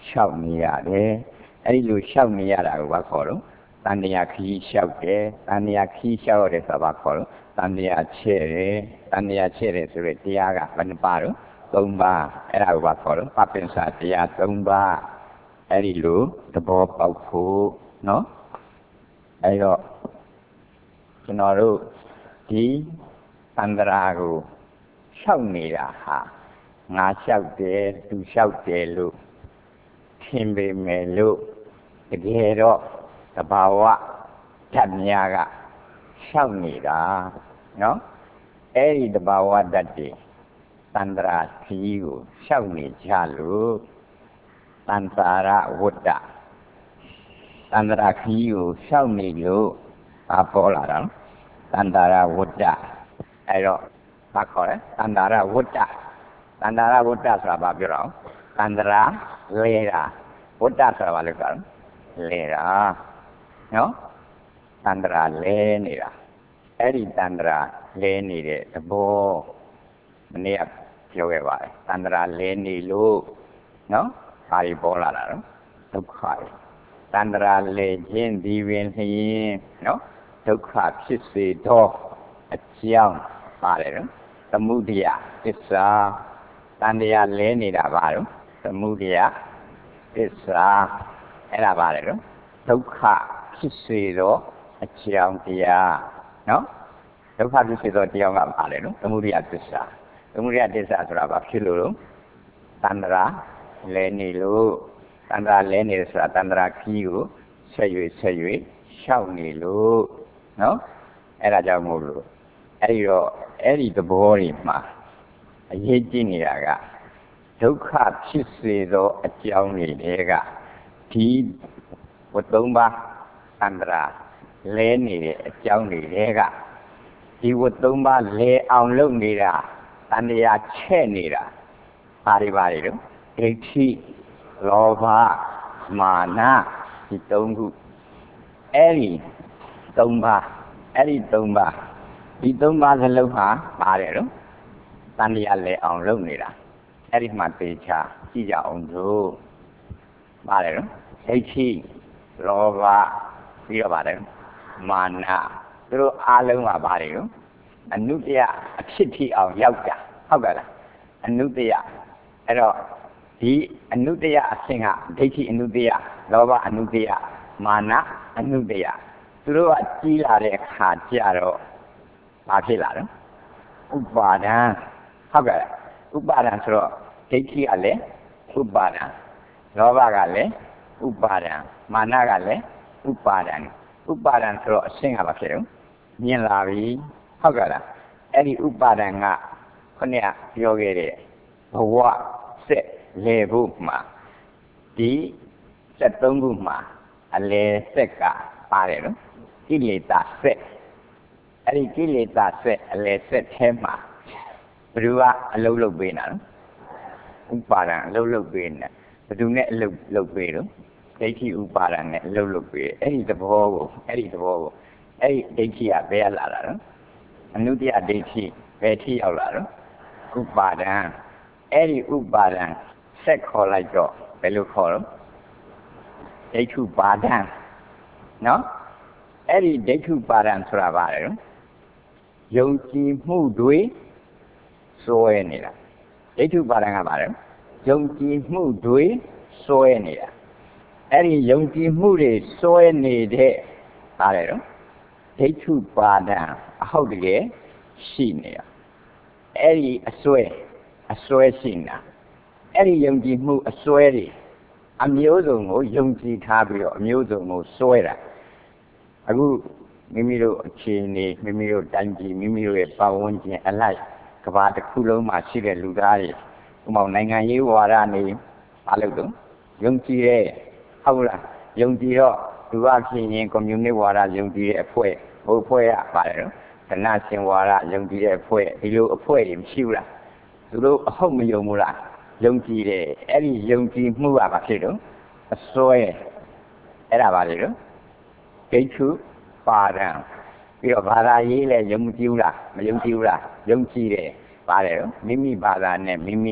ရှောက်နေရတယ်အဲ့ဒီလိုရှောက်နေရတာကိုဘာခေါ်တော့တန်တရားခီးရှောက်တယ်တန်တရားခီးရှောက်ရတယ်ဆိုတာဘာခေါ်တော့တန်တရားချဲ့တယ်တန်တရားချဲ့တယ်ဆိုတဲ့တရားကဘယ်နှပါတော့3ပါးအဲ့ဒါကိုဘာခေါ်တော့ပပင်္စတရား3ပါးအဲ့ဒီလိုသဘောပေါက်ဖို့နော်အဲ့တော့ကျွန်တော်တို့ဒီတန်ត្រာကိုရှောက်နေတာဟာငါရှောက်တယ်သူရှောက်တယ်လို့ထင်ပေမဲ့လို့တကယ်တော့သဘာဝဓာတ်များကရှောက်နေတာနော်အဲ့ဒီသဘာဝဓာတ်တွေတန်ត្រာခီးကိုရှောက်နေကြလို့တန်စာရဝတ္တတန်ត្រာခီးကိုရှောက်နေလို့ဘာပေါ်လာတာတန်တာရဝတ္တအဲ့တော့ဘာခေါ်လဲတန်တာရဝတ္တတန်တာရဝတ္တဆိုတာဘာပြောတော့တန်ត្រာလဲတာဝတ္တဆိုတာဘာလို့ပြောတော့လဲတာနော်တန်ត្រာလဲနေတာအဲ့ဒီတန်ត្រာလဲနေတဲ့သဘောမနေ့ကပြောခဲ့ပါတယ်တန်ត្រာလဲနေလို့နော်ဘာတွေပေါ်လာတာတော့ဒုက္ခတွေတန်ត្រာလဲခြင်းဒီပင်လျင်နော်ဒုက္ခဖြစ်စေသောအကြောင်းပါတယ်နော်သမုဒယသစ္စာတန်တရားလဲနေတာပါတော့သမုဒယသစ္စာအဲ့ဒါပါတယ်နော်ဒုက္ခဖြစ်စေသောအကြောင်းတရားနော်ဒုက္ခဖြစ်စေသောတရားကပါတယ်နော်သမုဒယသစ္စာသမုဒယသစ္စာဆိုတာဘာဖြစ်လို့တန်ត្រာလဲနေလို့တန်ត្រာလဲနေတယ်ဆိုတာတန်ត្រာခီးကိုဆက်၍ရှောက်နေလို့နော်အဲ့ဒါကြောင့်မို့လို့အဲ့ဒီတော့အဲ့ဒီသဘောတွေမှာအရေးကြီးနေတာကဒုက္ခဖြစ်စေသောအကြောင်းတွေကဒီဝတ္သုံးပါးတန်ត្រာလဲနေတဲ့အကြောင်းတွေကဒီဝတ္သုံးပါးလဲအောင်လုပ်နေတာတန်တရားချဲ့နေတာဘာတွေတော့ဒိဋ္ဌိလောဘမာနဒီ၃ခုအဲ့ဒီ၃ပါးအဲ့ဒီ၃ပါးဒီ၃ပါးစလုံးဟာပါတယ်တော့တန်တရားလဲအောင်လုပ်နေတာအဲ့ဒီမှာသေချာကြည့်ကြအောင်တို့ပါတယ်နော်ဒိဋ္ဌိလောဘပြီးတော့ပါတယ်မာနသူတို့အားလုံးကပါတယ်နော်အနုတ္တယအဖြစ်ထိအောင်ရောက်တာဟုတ်ကဲ့လားအနုတ္တယအဲ့တော့ဒီအနုတ္တယအဆင့်ကဒိဋ္ဌိအနုတ္တယလောဘအနုတ္တယမာနအနုတ္တယသူတို့ကကြီးလာတဲ့အခါကျတော့ဘာဖြစ်လာတော့ဥပါဒံဟုတ်ကဲ့ဥပါဒံဆိုတော့ဒိဋ္ဌိကလည်းဥပါဒံလောဘကလည်းဥပါဒံမာနကလည်းဥပါဒံဥပါဒံဆိုတော့အရှင်းကဘာဖြစ်လဲမြင်လာပြီဟုတ်ကဲ့လားအဲ့ဒီဥပါဒံကခုနကပြောခဲ့တဲ့ဘဝဆက်လေဖို့မှာဒီ73ခုမှာအလေဆက်ကပါတယ်နော်ကိလေသာဆက်အဲ့ဒီကိလေသာဆက်အလေဆက်ထဲမှာဘယ်သူကအလုံးလုံးပေးနေတာနော်ဥပါဒံအလုံးလုံးပေးနေဘယ်သူနဲ့အလုံးလုံးပေးတော့ဒိဋ္ဌိဥပါဒံနဲ့အလုံးလုံးပေးအဲ့ဒီသဘောကိုအဲ့ဒီဒိဋ္ဌိကဘယ်လာတာနော်အနုတ္တယဒိဋ္ဌိဘယ်ထိရောက်လာတော့ဥပါဒံအဲ့ဒီဥပါဒံဆက်ခေါ်လိုက်တော့ဘယ်လိုခေါ်တော့ဒိဋ္ဌုပါဒံနော်အဲ့ဒီဒိဋ္ဌုပါဒံဆိုတာဘာလဲနော်ယုံကြည်မှုတွေစွဲနေတာဒိဋ္ဌုပါဒံကဘာလဲယုံကြည်မှုတွေစွဲနေတာအဲ့ဒီယုံကြည်မှုတွေစွဲနေတဲ့ဘာလဲနော်ဒိဋ္ဌုပါဒံအဟုတ်တကယ်ရှိနေတာအဲ့ဒီအစွဲရှိနေတာအဲ့ဒီယုံကြည်မှုအစွဲတွေအမျိုးစုံကိုယုံကြည်ထားပြီးတော့အမျိုးစုံကိုစွဲတာအခုမိမိတို့အခြေအနေမိမိတို့တိုင်းပြည်မိမိတို့ရဲ့ပတ်ဝန်းကျင်အလိုက်ကဘာတစ်ခုလုံးမှာရှိတဲ့လူသားတွေဥပမာနိုင်ငံရေးဝါဒနေဘာလို့တော့ယုံကြည်ရဲ့ဟုတ်လားယုံကြည်တော့လူအဖြစ်ရင်ကွန်မြူနတီဝါဒယုံကြည်တဲ့အဖွဲ့ဟိုအဖွဲ့ကပါတယ်နော်ဓနရှင်ဝါဒယုံကြည်တဲ့အဖွဲ့ဒီလိုအဖွဲ့တွေမရှိဘူးလားသူတို့အဟုတ်မယုံဘူးလားယုံကြည်တယ်အဲ့ဒီယုံကြည်မှုကဘာဖြစ်တော့အစွဲအဲ့ဒါပါလေနော်ဒိဋ္ဌုပါဒံပြီးတော့ဘာသာရေးလည်းယုံကြည်ဘူးလားမယုံကြည်ဘူးလားယုံကြည်တယ်ပါတယ်နော်မိမိဘာသာနဲ့မိမိဘ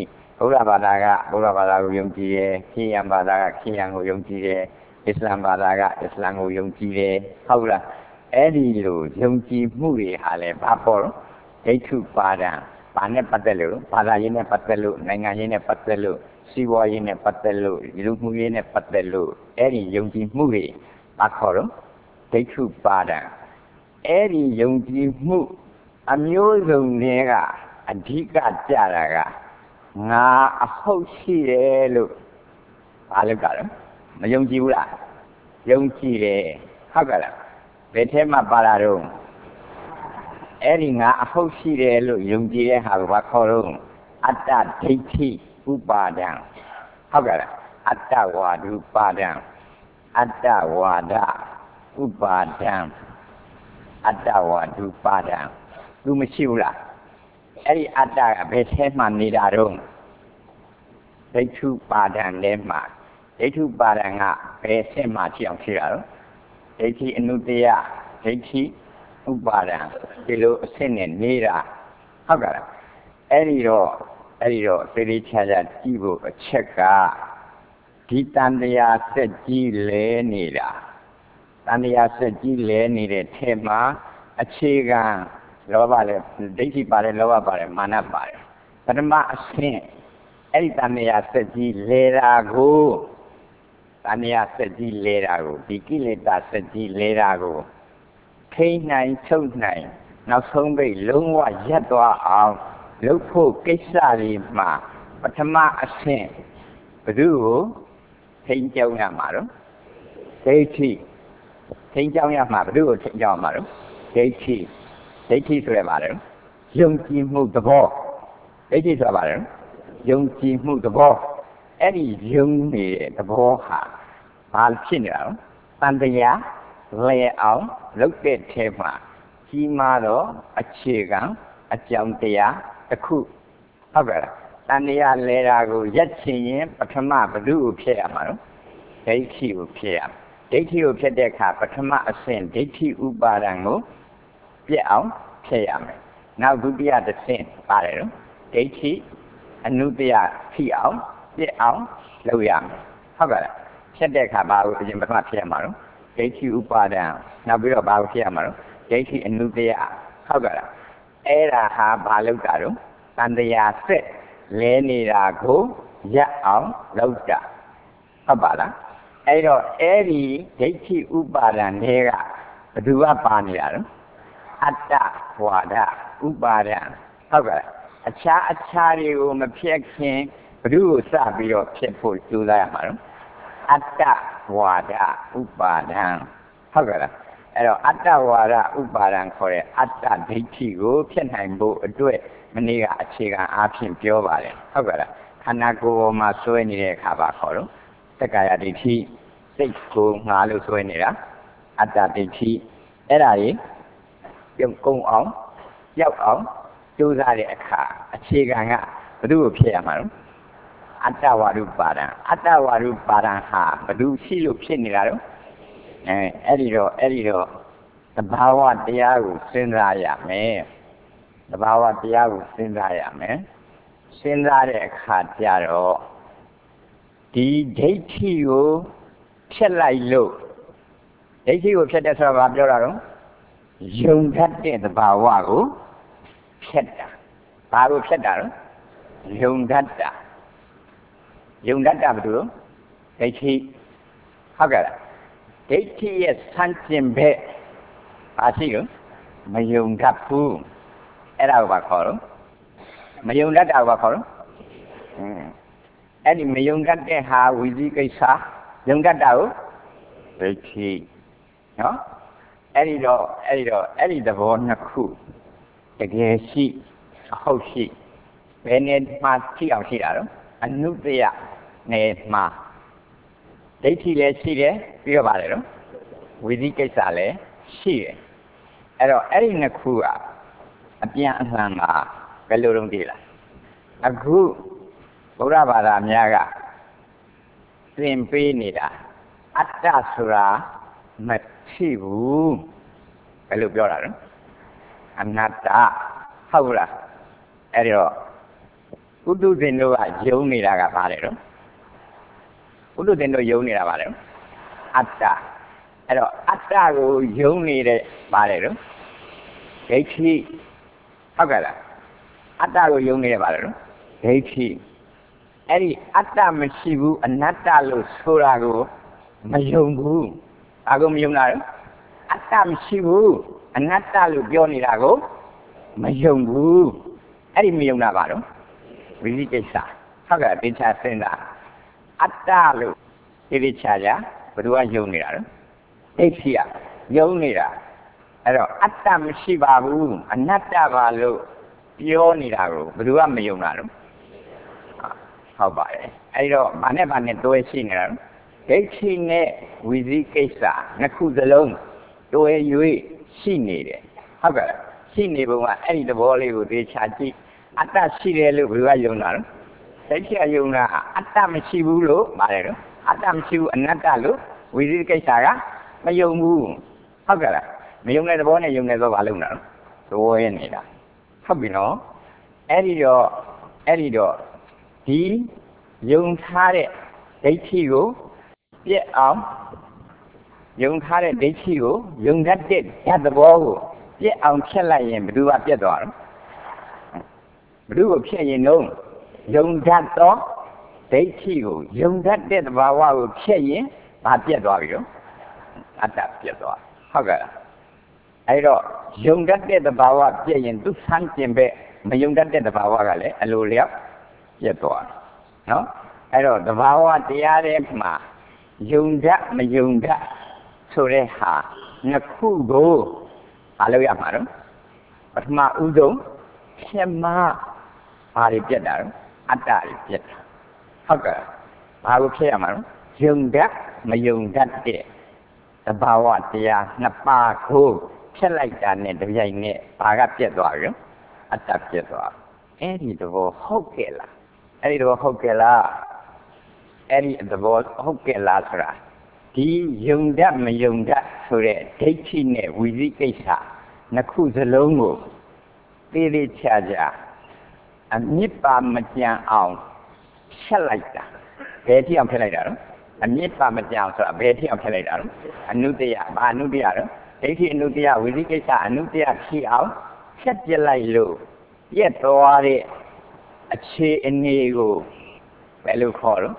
ဗုဒ္ဓဘာသာကဗုဒ္ဓဘာသာကိုယုံကြည်တယ်ခရစ်ယာန်ဘာသာကခရစ်ယာန်ကိုယုံကြည်တယ်အစ္စလာမ်ဘာသာကအစ္စလာမ်ကိုယုံကြည်တယ်ဟုတ်လားအဲ့ဒီလိုယုံကြည်မှုတွေဟာလည်းဘာပေါ်တော့ဒိဋ္ဌုပါဒံဘာနဲ့ပတ်သက်လို့ဘာသာရေးနဲ့ပတ်သက်လို့နိုင်ငံရေးနဲ့ပတ်သက်လို့စီးပွားရေးနဲ့ပတ်သက်လို့လူမှုရေးနဲ့ပတ်သက်လို့အဲ့ဒီယုံကြည်မှုတွေဘာခေါ်တော့ဒိဋ္ဌုပါဒံအဲ့ဒီယုံကြည်မှုအမျိုးစုံတွေကအဓိကကြတာကငါအဟုတ်ရှိတယ်လို့ဘာလို့ကြတော့မယုံကြည်ဘူးလားယုံကြည်တယ်ဟုတ်ကဲ့လားဘယ်ထဲမှာပါလာတော့အဲ့ဒီငါအဟုတ်ရှိတယ်လို့ယုံကြည်တဲ့ဟာကိုဘာခေါ်တော့အတ္တဒိဋ္ဌိဥပါဒံဟုတ်ကဲ့လားအတ္တဝါဒဥပါဒံအတ္တဝါဒဥပါဒံအတ္တဝါဒဥပါဒံသူမရှိဘူးလားအဲ့ဒီအတ္တကဘယ်ထဲမှာနေတာတော့ဒိဋ္ဌုပါဒံထဲမှာဒိဋ္ဌုပါဒံကဘယ်ဆင့်မှာဖြစ်အောင်ဖြစ်တာတော့ဒိဋ္ဌိအနုတ္တယဒိဋ္ဌိဥပါဒံဒီလိုအဆင့်နဲ့နေတာဟုတ်ကဲ့လားအဲ့ဒီတော့သေသေးချာချာကြည့်ဖို့အချက်ကဒီတန်တရားစက်ကြီးလဲနေတာတန်တရားစက်ကြီးလဲနေတဲ့ထဲမှာအခြေခံလောဘလည်းဒိဋ္ဌိပါတယ်လောဘပါတယ်မာနပါတယ်ပထမအဆင့်အဲ့ဒီတန်တရားစက်ကြီးလဲတာကိုတန်တရားစက်ကြီးလဲတာကိုဒီကိလေသာစက်ကြီးလဲတာကိုထိန်းနိုင်ချုပ်နိုင်နောက်ဆုံးပိတ်လုံးဝရပ်သွားအောင်လုပ်ဖို့ကိစ္စတွေမှာပထမအဆင့်ဘယ်သူကိုထိန်းကျောင်းရမှာတော့ဒိဋ္ဌိထိန်းကျောင်းရမှာဘယ်သူကိုထိန်းကျောင်းရမှာတော့ဒိဋ္ဌိဆိုရပါတယ်ယုံကြည်မှုသဘောဒိဋ္ဌိဆိုတာပါတယ်ယုံကြည်မှုသဘောအဲ့ဒီယုံနေတဲ့သဘောဟာဘာဖြစ်နေတာလဲတန်တရားလဲအောင်လုပ်တဲ့ထဲမှာကြီးမားတော့အခြေခံအကြောင်းတရားတစ်ခုဟုတ်ကဲ့လားတန်တရားလဲတာကိုရက်ချင်ရင်ပထမဘယ်သူကိုဖျက်ရမှာလဲဒိဋ္ဌိကိုဖျက်ရမယ်ဒိဋ္ဌိကိုဖျက်တဲ့အခါပထမအဆင့်ဒိဋ္ဌိဥပါဒံကိုပြည့်အောင်ဖျက်ရမယ်နောက်ဒုတိယတစ်ဆင့်ပါတယ်နော်ဒိဋ္ဌိအနုတ္တယဖြစ်အောင်ပြည့်အောင်လုပ်ရမယ်ဟုတ်ကဲ့လားဖျက်တဲ့အခါဘာကိုအရင်ပထမဖျက်ရမှာလဲဒိဋ္ဌိဥပါဒံနောက်ပြီးတော့ဘာကိုဖျက်ရမှာလဲဒိဋ္ဌိအနုတ္တယဟုတ်ကဲ့လားအဲ့ဒါဟာဘာလုပ်တာတော့တန်တရားဆက်လဲနေတာကိုရပ်အောင်လုပ်တာဟုတ်ပါလားအဲ့တော့အဲ့ဒီဒိဋ္ဌိဥပါဒံတွေကဘယ်သူကပါနေတာလဲအတ္တဝါဒဥပါဒံဟုတ်ကဲ့အခြားတွေကိုမဖျက်ခင်ဘယ်သူကိုစပြီးတော့ဖျက်ဖို့ကြိုးစားရမှာလဲအတ္တဝါဒဥပါဒံဟုတ်ကဲ့လားအဲ့တော့အတ္တဝါဒဥပါဒံခေါ်တဲ့အတ္တဒိဋ္ဌိကိုဖျက်နိုင်ဖို့အတွက်မနေ့ကအခြေခံအားဖြင့်ပြောပါတယ်ဟုတ်ကဲ့လားခန္ဓာကိုယ်ပေါ်မှာဆွဲနေတဲ့အခါပါခေါ်တော့သက္ကာယဒိဋ္ဌိစိတ်ကိုငါလို့ဆွဲနေတာအတ္တဒိဋ္ဌိအဲ့ဒါကြီးပြုံကုန်းအောင်ရောက်အောင်ကြိုးစားတဲ့အခါအခြေခံကဘယ်သူကိုဖျက်ရမှာလဲအတ္တဝါဒပါဒံအတ္တဝါဒပါဒံဟာဘယ်သူရှိလို့ဖြစ်နေတာတော့အဲ့ဒီတော့သဘာဝတရားကိုစဉ်းစားရမယ်သဘာဝတရားကိုစဉ်းစားရမယ်စဉ်းစားတဲ့အခါကျတော့ဒီဒိဋ္ဌိကိုဖျက်လိုက်လို့ဒိဋ္ဌိကိုဖျက်တဲ့ဆိုတာဘာပြောတာတော့ယုံတတ်တဲ့သဘာဝကိုဖျက်တာဘာကိုဖျက်တာတော့ယုံတတ်တာဘယ်သူဒိဋ္ဌိဟုတ်ကဲ့လားဒိဋ္ဌိရဲ့ဆန့်ကျင်ဘက်ဘာရှိလို့မယုံတတ်ဘူးအဲ့ဒါကိုဘာခေါ်လို့မယုံတတ်တာကိုဘာခေါ်လို့အဲ့ဒီမယုံတတ်တဲ့ဟာဝိသိကိစ္စယုံတတ်တာကိုဒိဋ္ဌိနော်အဲ့ဒီသဘောနှစ်ခုတကယ်ရှိအဟုတ်ရှိဘယ်နဲ့မှရှိအောင်ရှိတာတော့အနုတ္တယနဲ့မှာဒိဋ္ဌိလည်းရှိတယ်ပြီးတော့ပါတယ်နော်ဝိသိကိစ္စလည်းရှိတယ်အဲ့တော့အဲ့ဒီနှစ်ခုကအပြန်အလှန်ကဘယ်လိုလုပ်ကြည့်လားအခုဗုဒ္ဓဘာသာများကသင်ပေးနေတာအတ္တဆိုတာမရှိဘူးဘယ်လိုပြောတာလဲအနတ္တဟုတ်လားအဲ့တော့ဥဒုဇင်တို့ကယုံနေတာကပါတယ်တော့ဥဒုဇင်တို့ယုံနေတာပါတယ်အတ္တအဲ့တော့အတ္တကိုယုံနေတဲ့ပါတယ်တော့ဒိဋ္ဌိဟုတ်ကဲ့လားအတ္တကိုယုံနေတယ်ပါတယ်နော်ဒိဋ္ဌိအဲ့ဒီအတ္တမရှိဘူးအနတ္တလို့ဆိုတာကိုမယုံဘူးဘာကိုမယုံတာလဲအတ္တမရှိဘူးအနတ္တလို့ပြောနေတာကိုမယုံဘူးအဲ့ဒီမယုံတာပါတော့ဝိသိကိစ္စဟုတ်ကဲ့တေချာစဉ်းစားအတ္တလို့သိချာကြဘယ်သူကယုံနေတာလဲဒိဋ္ဌိကယုံနေတာအဲ့တော့အတ္တမရှိပါဘူးအနတ္တပါလို့ပြောနေတာကိုဘယ်သူကမယုံတာလဲဟုတ်ပါတယ်အဲ့တော့ဘာနဲ့တွဲရှိနေတာလဲဒိဋ္ဌိနဲ့ဝိသိကိစ္စနှစ်ခုစလုံးတွဲ၍ရှိနေတယ်ဟုတ်ကဲ့ရှိနေပုံကအဲ့ဒီသဘောလေးကိုသေချာကြည့်အတ္တရှိတယ်လို့ဘယ်သူကယုံတာလဲဒိဋ္ဌိကယုံတာအတ္တမရှိဘူးလို့ပါတယ်နော်အတ္တမရှိဘူးအနတ္တလို့ဝိသိကိစ္စကမယုံဘူးဟုတ်ကဲ့လားမယုံတဲ့သဘောနဲ့ယုံတဲ့သဘောဘာလို့လဲသဘောရနေတာဟုတ်ပြီနော်အဲ့ဒီတော့ဒီယုံထားတဲ့ဒိဋ္ဌိကိုပြက်အောင်ယုံထားတဲ့ဒိဋ္ဌိကိုယုံတတ်တဲ့ဓာတ်သဘောကိုပြက်အောင်ဖြတ်လိုက်ရင်ဘယ်သူကပြက်သွားလဲဘယ်သူကိုဖြတ်ရင်တော့ယုံတတ်သောဒိဋ္ဌိကိုယုံတတ်တဲ့သဘာဝကိုဖြတ်ရင်ဘာပြက်သွားပြီတော့အတ္တပြက်သွားဟုတ်ကဲ့လားအဲ့တော့ယုံတတ်တဲ့သဘာဝပြက်ရင်သူဆန်းကျင်ပဲမယုံတတ်တဲ့သဘာဝကလည်းအလိုလျောက်ပြက်သွားနော်အဲ့တော့သဘာဝတရားတွေမှာယုံတတ်မယုံတတ်ဆိုတဲ့ဟာနှစ်ခုကိုအားလို့ရမှာတော့ပထမဥဆုံးဖြစ်မှာဘာတွေပြက်တာတော့အတ္တတွေပြက်တာဟုတ်ကဲ့ဘာကိုဖြစ်ရမှာတော့ယုံတတ်မယုံတတ်တဲ့သဘာဝတရားနှစ်ပါးကိုဖြတ်လိုက်တာနဲ့တပြိုင်နက်ဘာကပြက်သွားပြီအတ္တပြက်သွားအဲ့ဒီသဘောဟုတ်ကဲ့လားအဲ့ဒီသဘောဟုတ်ကဲ့လားအဲ့ဒီသဘောဟုတ်ကဲ့လားဆိုတာဒီယုံတတ်မယုံတတ်ဆိုတဲ့ဒိဋ္ဌိနဲ့ဝိသိကိစ္စနှစ်ခုစလုံးကိုသေးသေးချာချာအမြစ်ပါမကြံအောင်ဖြတ်လိုက်တာဘယ်ထိအောင်ဖြတ်လိုက်တာလဲအမြစ်ပါမကြံအောင်ဆိုတာဘယ်ထိအောင်ဖြတ်လိုက်တာလဲအနုတ္တယဘာအနုတ္တယလဲဒိဋ္ဌိအနုတ္တယဝိသိကိစ္စအနုတ္တယဖြစ်အောင်ဖြတ်ပြလိုက်လို့ပြက်သွားတဲ့အခြေအနေကိုဘယ်လိုခေါ်တော့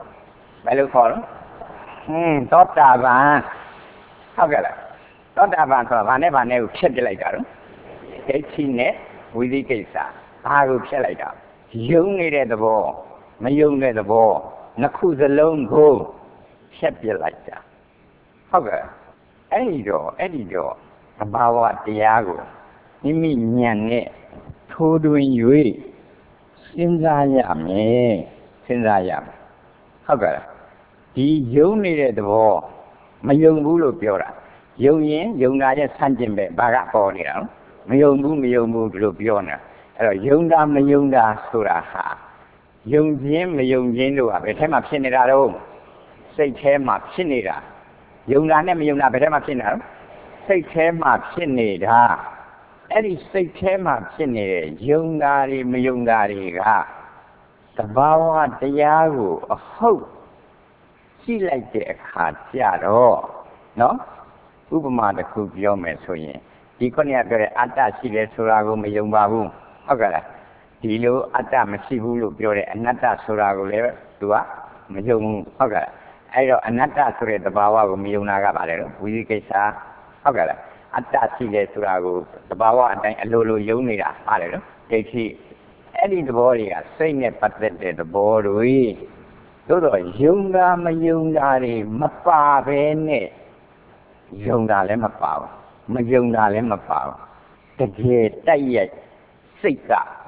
သောတာပန်ဟုတ်ကဲ့လားသောတာပန်ဆိုတာဘာနဲ့ကိုဖြတ်ပြလိုက်တာတော့ဒိဋ္ဌိနဲ့ဝိသိကိစ္စဘာကိုဖြတ်လိုက်တာယုံနေတဲ့သဘောမယုံတဲ့သဘောနှစ်ခုစလုံးကိုဖြတ်ပြလိုက်တာဟုတ်ကဲ့အဲ့ဒီတော့သဘာဝတရားကိုမိမိဉာဏ်နဲ့ထိုးတွင်၍စဉ်းစားရမယ်ဟုတ်ကဲ့ဒီယုံနေတဲ့သဘောမယုံဘူးလို့ပြောတာယုံရင်ယုံတာရဲ့ဆန့်ကျင်ပဲဘာကပေါ်နေတာနော်မယုံဘူးလို့ပြောနေတာအဲ့တော့ယုံတာမယုံတာဆိုတာဟာယုံခြင်းမယုံခြင်းတို့ကဘယ်ထဲမှာဖြစ်နေတာတော့စိတ်ထဲမှာဖြစ်နေတာယုံတာနဲ့မယုံတာဘယ်ထဲမှာဖြစ်နေတာတော့စိတ်ထဲမှာဖြစ်နေတာအဲ့ဒီစိတ်ထဲမှာဖြစ်နေတဲ့ယုံတာတွေမယုံတာတွေကသဘာဝတရားကိုအဟုတ်ကြည့်လိုက်တဲ့အခါကျတော့နော်ဥပမာတစ်ခုပြောမယ်ဆိုရင်ဒီခုနကပြောတဲ့အတ္တရှိတယ်ဆိုတာကိုမယုံပါဘူးဟုတ်ကဲ့လားဒီလိုအတ္တမရှိဘူးလို့ပြောတဲ့အနတ္တဆိုတာကိုလည်းသူကမယုံဘူးဟုတ်ကဲ့လားအဲ့တော့အနတ္တဆိုတဲ့သဘာဝကိုမယုံတာကပါလေတော့ဝိသိကိစ္စဟုတ်ကဲ့လားအတ္တရှိတယ်ဆိုတာကိုသဘာဝအတိုင်းအလိုလိုယုံနေတာပါလေတော့ဒိဋ္ဌိအဲ့ဒီသဘောတွေကစိတ်နဲ့ပတ်သက်တဲ့သဘောတွေသို့တော့ယုံတာမယုံတာတွေမပါဘဲနဲ့ယုံတာလည်းမပါဘူးမယုံတာလည်းမပါဘူးတကယ်တိုက်ရိုက်စိတ်က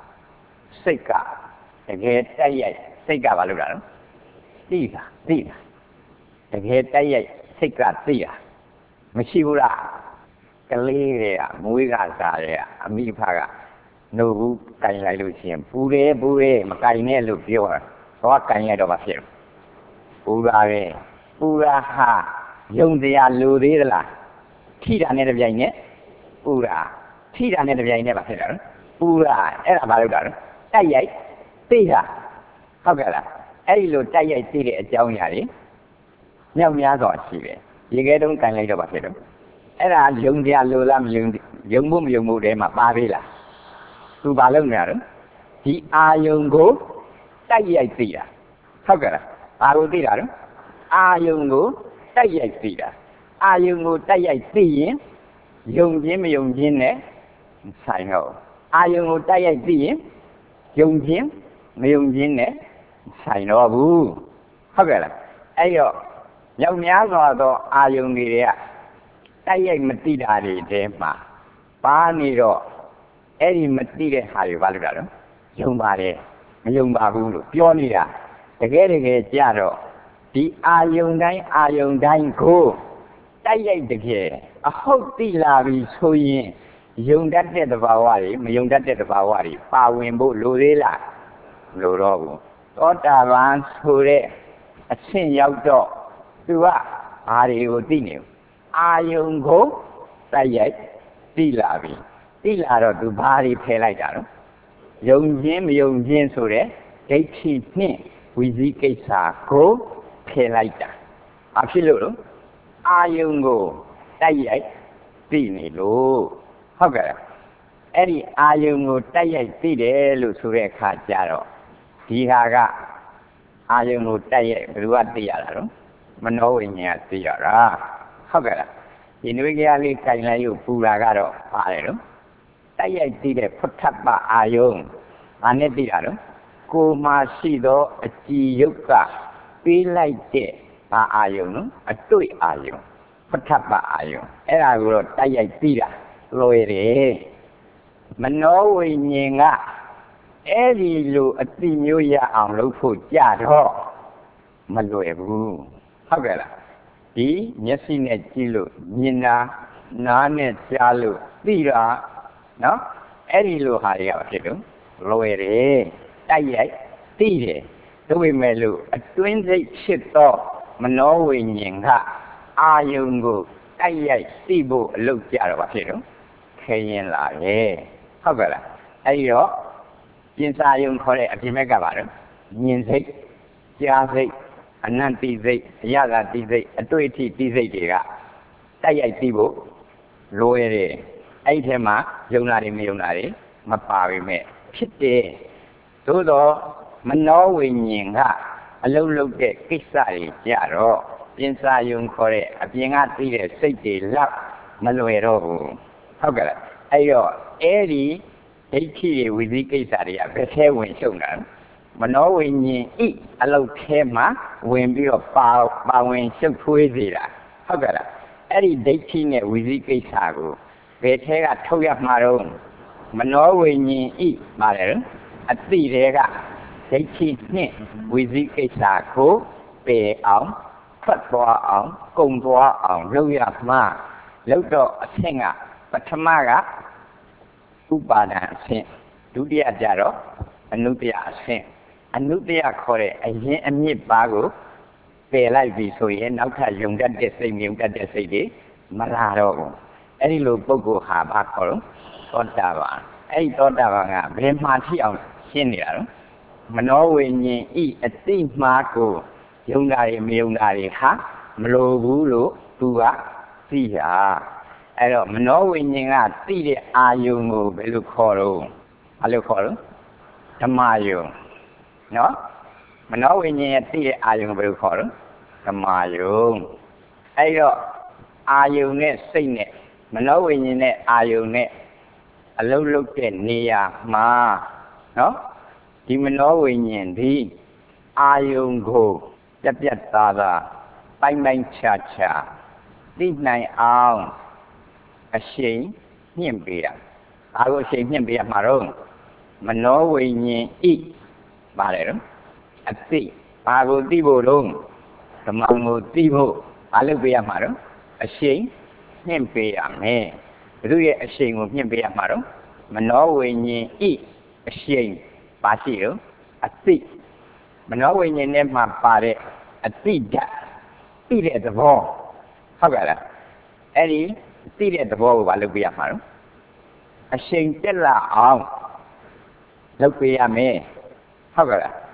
တကယ်တိုက်ရိုက်စိတ်ကဘာလို့လဲနော်သိတာတကယ်တိုက်ရိုက်စိတ်ကသိတာမရှိဘူးလားကလေးတွေကမွေးကစားတွေကအမိဖကနှုတ်ဘူးကင်လိုက်လို့ရှိရင်ပူတယ်မကင်နဲ့လို့ပြောတာတော့ကင်ရတော့မဖြစ်ဘူးပူတာဟာယုံတရားလူသေးသလားထိတာနဲ့တပြိုင်နဲ့ပူတာထိတာနဲ့တပြိုင်နဲ့ပါဖြစ်တာနော်ပူတာအဲ့ဒါဘာလို့တာလဲတိုက်ရိုက်သိတာဟုတ်ကဲ့လားအဲ့ဒီလိုတိုက်ရိုက်သိတဲ့အကြောင်းအရာတွေမြောက်များစွာရှိတယ်ရေခဲတုံးကန်လိုက်တော့ပါဖြစ်တော့အဲ့ဒါယုံကြလို့လားမယုံဖို့မယုံဖို့တည်းမှာပါသေးလားသူဘာလုပ်နေရတော့ဒီအာယုံကိုတိုက်ရိုက်သိတာဟုတ်ကဲ့လားဘာကိုသိတာတော့အာယုံကိုတိုက်ရိုက်သိတာအာယုံကိုတိုက်ရိုက်သိရင်ယုံခြင်းမယုံခြင်းနဲ့ဆိုင်တော့အာယုံကိုတိုက်ရိုက်သိရင်ယုံခြင်းမယုံခြင်းနဲ့ဆိုင်တော့ဘူးဟုတ်ကဲ့လားအဲ့တော့မြောက်များစွာသောအာယုံတွေကတိုက်ရိုက်မသိတာတွေထဲမှာပါနေတော့အဲ့ဒီမသိတဲ့ဟာတွေဘာလို့လဲတော့ယုံပါတယ်မယုံပါဘူးလို့ပြောနေတာတကယ်ကြတော့ဒီအာယုံတိုင်းကိုတိုက်ရိုက်တကယ်အဟုတ်သိလာပြီဆိုရင်ယုံတတ်တဲ့သဘာဝတွေမယုံတတ်တဲ့သဘာဝတွေပါဝင်ဖို့လိုသေးလားလိုတော့ဘူးသောတာပန်ဆိုတဲ့အဆင့်ရောက်တော့သူကဘာတွေကိုသိနေအာယုံကိုတိုက်ရိုက်သိလာပြီသိလာတော့သူဘာတွေဖယ်လိုက်တာတော့ယုံခြင်းမယုံခြင်းဆိုတဲ့ဒိဋ္ဌိနှင့်ဝိသိကိစ္စကိုဖယ်လိုက်တာဘာဖြစ်လို့လဲအာယုံကိုတိုက်ရိုက်သိနေလို့ဟုတ်ကဲ့အဲ့ဒီအာယုံကိုတိုက်ရိုက်သိတယ်လို့ဆိုတဲ့အခါကျတော့ဒီဟာကအာယုံကိုတိုက်ရိုက်ဘယ်သူကသိရတာတော့မနောဝိညာဉ်ကသိရတာဟုတ်ကဲ့လားဒီနွေးကြလေးခြင်လိုက်လို့ပူလာကတော့ပါတယ်နော်တိုက်ရိုက်သိတဲ့ဖုထပ်ပအာယုံဘာနဲ့သိတာတော့ကိုယ်မှာရှိသောအကြည်ယုတ်ကပေးလိုက်တဲ့ဘာအာယုံနော်အတွေ့အာယုံဖုထပ်ပအာယုံအဲ့ဒါကိုတော့တိုက်ရိုက်သိတာလွယ်တယ်မနောဝိညာဉ်ကအဲ့ဒီလိုအတိမျိုးရအောင်လုပ်ဖို့ကြတော့မလွယ်ဘူးဟုတ်ကဲ့လားဒီမျက်စိနဲ့ကြည့်လို့မြင်တာနားနဲ့ကြားလို့သိတာနော်အဲ့ဒီလိုဟာတွေကဖြစ်လို့လွယ်တယ်တိုက်ရိုက်သိတယ်ဒါပေမဲ့လို့အတွင်းစိတ်ဖြစ်သောမနောဝိညာဉ်ကအာယုံကိုတိုက်ရိုက်သိဖို့အလုပ်ကြတော့ဖြစ်လို့ခဲရင်လာတယ်ဟုတ်ကဲ့လားအဲ့ဒီတော့ပြင်စာယုံခေါ်တဲ့အပြင်ဘက်ကပါတော့မြင်စိတ်ကြားစိတ်အနန္တိစိတ်အရသာတိစိတ်အတွေ့အထိတိစိတ်တွေကတိုက်ရိုက်သိဖို့လိုရတယ်အဲ့ဒီထဲမှာယုံတာတွေမယုံတာတွေမပါပေမဲ့ဖြစ်တယ်သို့တော့မနောဝိညာဉ်ကအလုံးလုံးတဲ့ကိစ္စတွေကြတော့ပြင်စာယုံခေါ်တဲ့အပြင်ကသိတဲ့စိတ်တွေလောက်မလွယ်တော့ဘူးဟုတ်ကဲ့လားအဲ့တော့အဲ့ဒီဒိဋ္ဌိတွေဝိသိကိစ္စတွေကဘယ်ထဲဝင်ရှုံတာမနောဝိညာဉ်ဤအလုပ်ထဲမှာဝင်ပြီးတော့ပါဝင်ရှုပ်ထွေးစေတာဟုတ်ကဲ့လားအဲ့ဒီဒိဋ္ဌိနဲ့ဝိသိကိစ္စကိုဘယ်ထဲကထုတ်ရမှာတော့မနောဝိညာဉ်ဤပါတယ်အတိတွေကဒိဋ္ဌိနဲ့ဝိသိကိစ္စကိုပယ်အောင်ထွက်သွားအောင်ကုန်သွားအောင်လုပ်ရမှာလုပ်တော့အဆင့်ကပထမကဥပါဒံအဆင့်ဒုတိယကြတော့အနုတ္တယအဆင့်အနုတ္တယခေါ်တဲ့အရင်အမြစ်ပါကိုပယ်လိုက်ပြီဆိုရင်နောက်ထပ်ယုံတတ်တဲ့စိတ်မြုံတတ်တဲ့စိတ်တွေမလာတော့ဘူးအဲ့ဒီလိုပုဂ္ဂိုလ်ဟာဘာခေါ်တော့သောတာပန်အဲ့ဒီသောတာပန်ကဘယ်မှာထိအောင်ရှင်းနေတာတော့မနောဝိညာဉ်ဤအတိမှားကိုယုံတာတွေမယုံတာတွေဟာမလိုဘူးလို့သူကသိတာအဲ့တော့မနောဝိညာဉ်ကသိတဲ့အာယုံကိုဘယ်လိုခေါ်တော့ဘာလို့ခေါ်တော့ဓမ္မယုံနော်မနောဝိညာဉ်ရဲ့သိတဲ့အာယုံကိုဘယ်လိုခေါ်တော့ဓမ္မယုံအဲ့တော့အာယုံနဲ့စိတ်နဲ့မနောဝိညာဉ်နဲ့အာယုံနဲ့အလုံးလုံးတဲ့နေရာမှာနော်ဒီမနောဝိညာဉ်ဒီအာယုံကိုပြတ်သားသားပိုင်းခြားခြားသိနိုင်အောင်အရှိန်မြင့်ပေးတာဘာကိုအရှိန်မြင့်ပေးရမှာတော့မနောဝိညာဉ်ဤပါတယ်နော်အသိဘာကိုသိဖို့တော့ဓမ္မကိုသိဖို့ဘာလုပ်ပေးရမှာတော့အရှိန်မြင့်ပေးရမယ်ဘုရားရဲ့အရှိန်ကိုမြင့်ပေးရမှာတော့မနောဝိညာဉ်ဤအရှိန်ပါရှိတော့အသိမနောဝိညာဉ်နဲ့မှပါတဲ့အသိဓာတ်သိတဲ့သဘောဟုတ်ကဲ့လားအဲ့ဒီသိတဲ့သဘောကိုဘာလုပ်ပေးရမှာတော့အရှိန်တက်လာအောင်လုပ်ပေးရမယ်ဟုတ်ကဲ့လား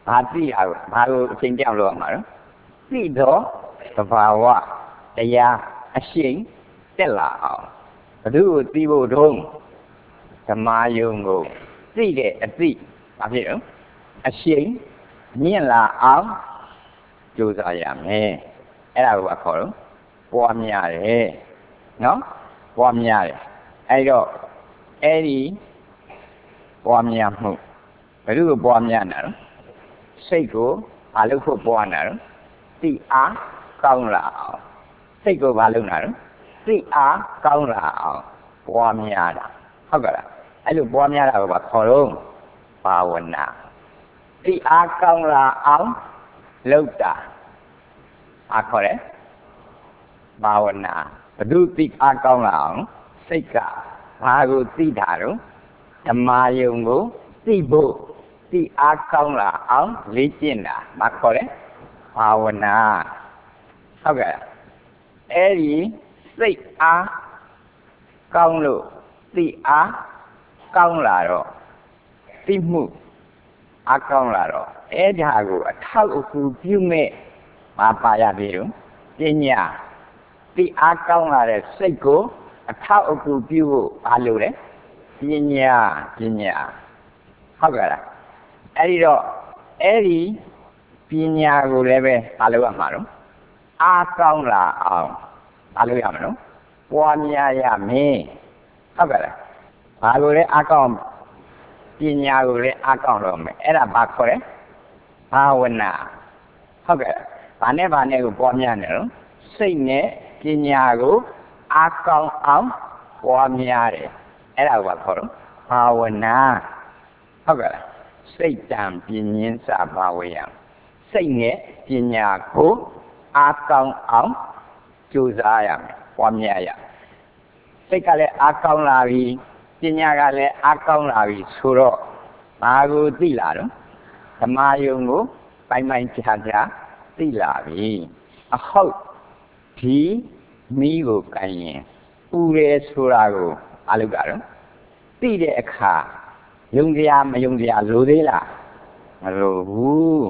ဘာသိတာကိုဘာလို့အချိန်ပြောင်းလို့ရမှာလဲသိတော့သဘာဝတရားအရှိန်တက်လာအောင်ဘယ်သူကိုသိဖို့တုံးဓမ္မယုံကိုသိတဲ့အသိဘာဖြစ်လဲအရှိန်မြင့်လာအောင်ကြိုးစားရမယ်အဲ့ဒါကိုခေါ်တော့ပွားများတယ်နော်ပွားများတယ်အဲ့တော့အဲ့ဒီပွားများမှုဘယ်သူကိုပွားများနေတာလဲစိတ်ကိုဘာလို့ဖို့ပွားနေတာလဲသိအားကောင်းလာအောင်စိတ်ကိုဘာလုပ်နေတာလဲသိအားကောင်းလာအောင်ပွားများတာဟုတ်ကဲ့လားအဲ့လိုပွားများတာကိုခေါ်တော့ဘာဝနာသိအားကောင်းလာအောင်လုပ်တာအားခေါ်တယ်ဘာဝနာဘယ်သူသိအားကောင်းလာအောင်စိတ်ကဘာကိုသိတာတော့ဓမ္မယုံကိုသိဖို့သိအားကောင်းလာအောင်လေ့ကျင့်တာမခေါ်တယ်ဘာဝနာဟုတ်ကဲ့အဲ့ဒီစိတ်အားကောင်းလို့သိအားကောင်းလာတော့သိမှုအားကောင်းလာတော့အဲ့ဒါကိုအထောက်အကူပြုမဲ့မပါရသေးဘူးပညာသိအားကောင်းလာတဲ့စိတ်ကိုအထောက်အကူပြုဖို့ဘာလို့လဲပညာဟုတ်ကဲ့လားအဲ့ဒီတော့အဲ့ဒီပညာကိုလည်းပဲဘာလို့ရမှာတော့အားကောင်းလာအောင်ဘာလို့ရမလို့ပွားများရမယ်ဟုတ်ကဲ့လားဘာလို့လဲအားကောင်းပညာကိုလည်းအားကောင်းတော့မယ်အဲ့ဒါဘာခေါ်လဲဘာဝနာဟုတ်ကဲ့ဘာနဲ့ကိုပွားများနေတော့စိတ်နဲ့ပညာကိုအားကောင်းအောင်ပွားများတယ်အဲ့ဒါကိုခေါ်တော့ဘာဝနာဟုတ်ကဲ့စိတ်တံပဉ္စဘာဝယံစိတ်နဲ့ပညာကိုအားကောင်းအောင်ကြိုးစားရမယ်ပွားများရစိတ်ကလည်းအားကောင်းလာပြီပညာကလည်းအားကောင်းလာပြီဆိုတော့ဘာကိုသိလာတော့ဓမ္မယုံကိုပိုင်ခြားသိလာပြီအဟုတ်ဒီမိကိုကိုင်ရင်ဥရဲဆိုတာကိုအားလုပ်တာတော့သိတဲ့အခါယုံကြမယုံကြလိုသေးလားမလိုဘူး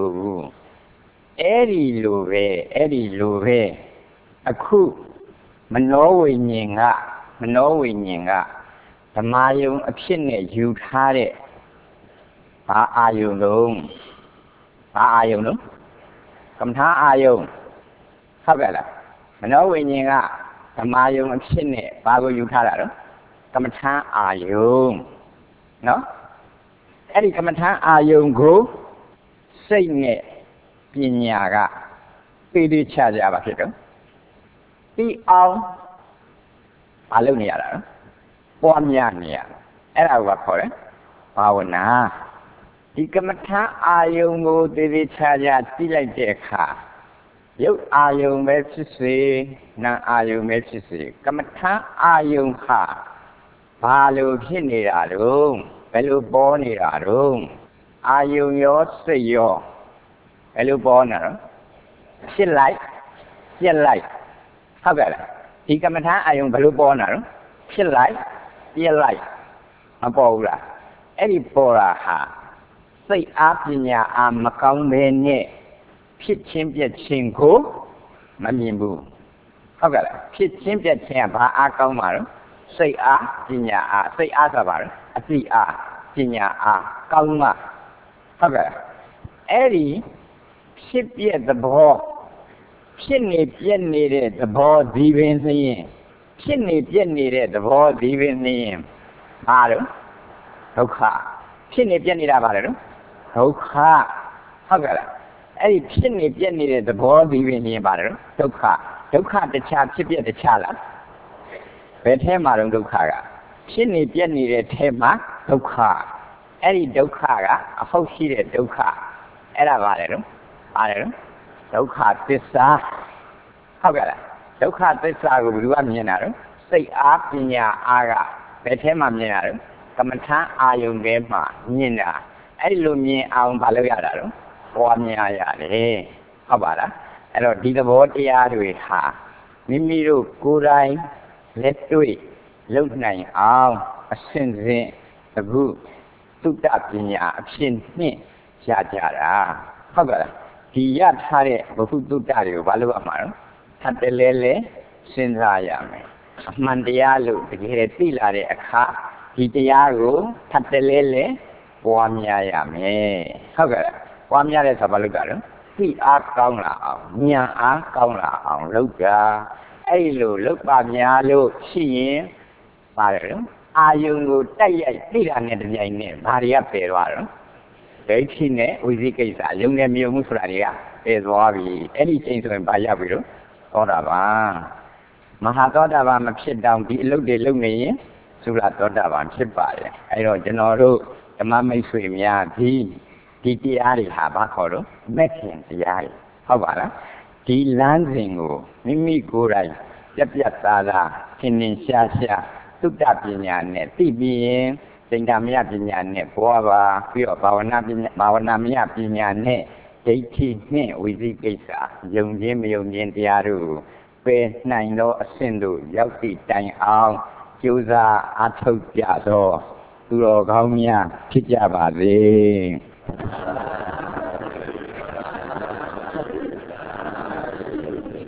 အဲ့ဒီလိုပဲအခုမနောဝိညာဉ်ကဓမ္မယုံအဖြစ်နဲ့ယူထားတဲ့ဘာအာယုံလုံးကမ္မထာအာယုံဟုတ်ကဲ့လားမနောဝိညာဉ်ကဓမ္မယုံအဖြစ်နဲ့ဘာကိုယူထားတာတော့ကမ္မထာအာယုံနော်အဲ့ဒီကမ္မထာအာယုံကိုစိတ်နဲ့ပညာကပေတိချကြပါဖြစ်တော့ဒီအောင်မလုပ်နေရတာနော်ပွားများနေရအဲ့ဒါကိုခေါ်တယ်ဘာဝနာဒီကမ္မထာအာယုံကိုသေသေးချာချာသိလိုက်တဲ့အခါရုပ်အာယုံပဲဖြစ်စေနာအာယုံပဲဖြစ်စေကမ္မထာအာယုံဟာဘာလို့ဖြစ်နေတာတော့ဘယ်လိုပေါ်နေတာတော့အာယုံရောစိတ်ရောဘယ်လိုပေါ်နေတော့ဖြစ်လိုက်ပြက်လိုက်ဟုတ်ကဲ့လားဒီကမ္မထာအာယုံဘယ်လိုပေါ်နေတော့ဖြစ်လိုက်ပြက်လိုက်မပေါ်ဘူးလားအဲ့ဒီပေါ်တာဟာစိတ်အားပညာအားမကောင်းပဲနဲ့ဖြစ်ချင်းပြက်ချင်းကိုမမြင်ဘူးဟုတ်ကဲ့လားဖြစ်ချင်းပြက်ချင်းကဘာအားကောင်းမှာတော့စိတ်အားပညာအားစိတ်အားဆိုပါတော့အသိအားပညာအားကောင်းမှဟုတ်ကဲ့အဲ့ဒီဖြစ်ပြက်သဘောဖြစ်နေပြက်နေတဲ့သဘောဒီပင်သိရင်ဖြစ်နေပြက်နေတဲ့သဘောဒီပင်သိရင်ဘာလို့ဒုက္ခဖြစ်နေပြက်နေတာပါလေနော်ဒုက္ခဟုတ်ကဲ့လားအဲ့ဒီဖြစ်နေပြက်နေတဲ့သဘောဒီပင်သိရင်ပါလေနော်ဒုက္ခတခြားဖြစ်ပြက်တခြားလားဘယ်ထဲမှာတော့ဒုက္ခကဖြစ်နေပြက်နေတဲ့ထဲမှာဒုက္ခအဲ့ဒီဒုက္ခကအဟုတ်ရှိတဲ့ဒုက္ခအဲ့ဒါပါလေနော်ဒုက္ခသစ္စာဟုတ်ကဲ့လားဒုက္ခသစ္စာကိုဘယ်သူကမြင်တာတော့စိတ်အားပညာအားကဘယ်ထဲမှာမြင်တာတော့ကမ္မထာအာယုံထဲမှာမြင်တာအဲ့ဒီလိုမြင်အောင်မလုပ်ရတာတော့ပွားများရတယ်ဟုတ်ပါလားအဲ့တော့ဒီသဘောတရားတွေဟာမိမိတို့ကိုယ်တိုင်လက်တွေ့လုပ်နိုင်အောင်အစဉ်စဉ်အခုသုတ္တပညာအဖြစ်နှင့်ရှာကြတာဟုတ်ကဲ့ဒီရထားတဲ့ဘဟုတုတ္တတွေကိုဘာလို့ရမှာလဲထပ်တလဲလဲစဉ်းစားရမယ်အမှန်တရားလို့တကယ်သိလာတဲ့အခါဒီတရားကိုထပ်တလဲလဲပွားများရမယ်ဟုတ်ကဲ့ပွားများတဲ့ဆိုဘာလို့ကြလဲသိအားကောင်းလာအောင်ဉာဏ်အားကောင်းလာအောင်လုပ်တာအဲ့လိုလုပ်ပါများလို့ရှိရင်ပါတယ်အာယုံကိုတိုက်ရိုက်သိတာနဲ့တပြိုင်နက်ဘာတွေကပယ်သွားတော့ဒိဋ္ဌိနဲ့ဝိသိကိစ္စယုံနဲ့မြုံမှုဆိုတာတွေကပယ်သွားပြီအဲ့ဒီချိန်ဆိုရင်ဘာရောက်ပြီတော့သောတာပန်မဟာသောတာပန်မဖြစ်တောင်ဒီအလုပ်တွေလုပ်နေရင်သုရသောတာပန်ဖြစ်ပါတယ်အဲ့တော့ကျွန်တော်တို့ဓမ္မမိတ်ဆွေများဒီတရားတွေဟာဘာခေါ်တော့မဲ့ခင်တရားတွေဟုတ်ပါလားဒီလမ်းစဉ်ကိုမိမိကိုယ်တိုင်ပြတ်သားသားသင်္င်ရှားရှားသုတ္တပညာနဲ့သိပြီးရင်စိတ်ဓာမယပညာနဲ့ဘဝပါပြီးတော့ဘာဝနာမယပညာနဲ့ဒိဋ္ဌိနဲ့ဝိသိကိစ္စယုံခြင်းမယုံခြင်းတရားတို့ပယ်နိုင်သောအဆင့်တို့ရောက်သည့်တိုင်အောင်ကြိုးစားအားထုတ်ကြသောသူတော်ကောင်းများဖြစ်ကြပါစေ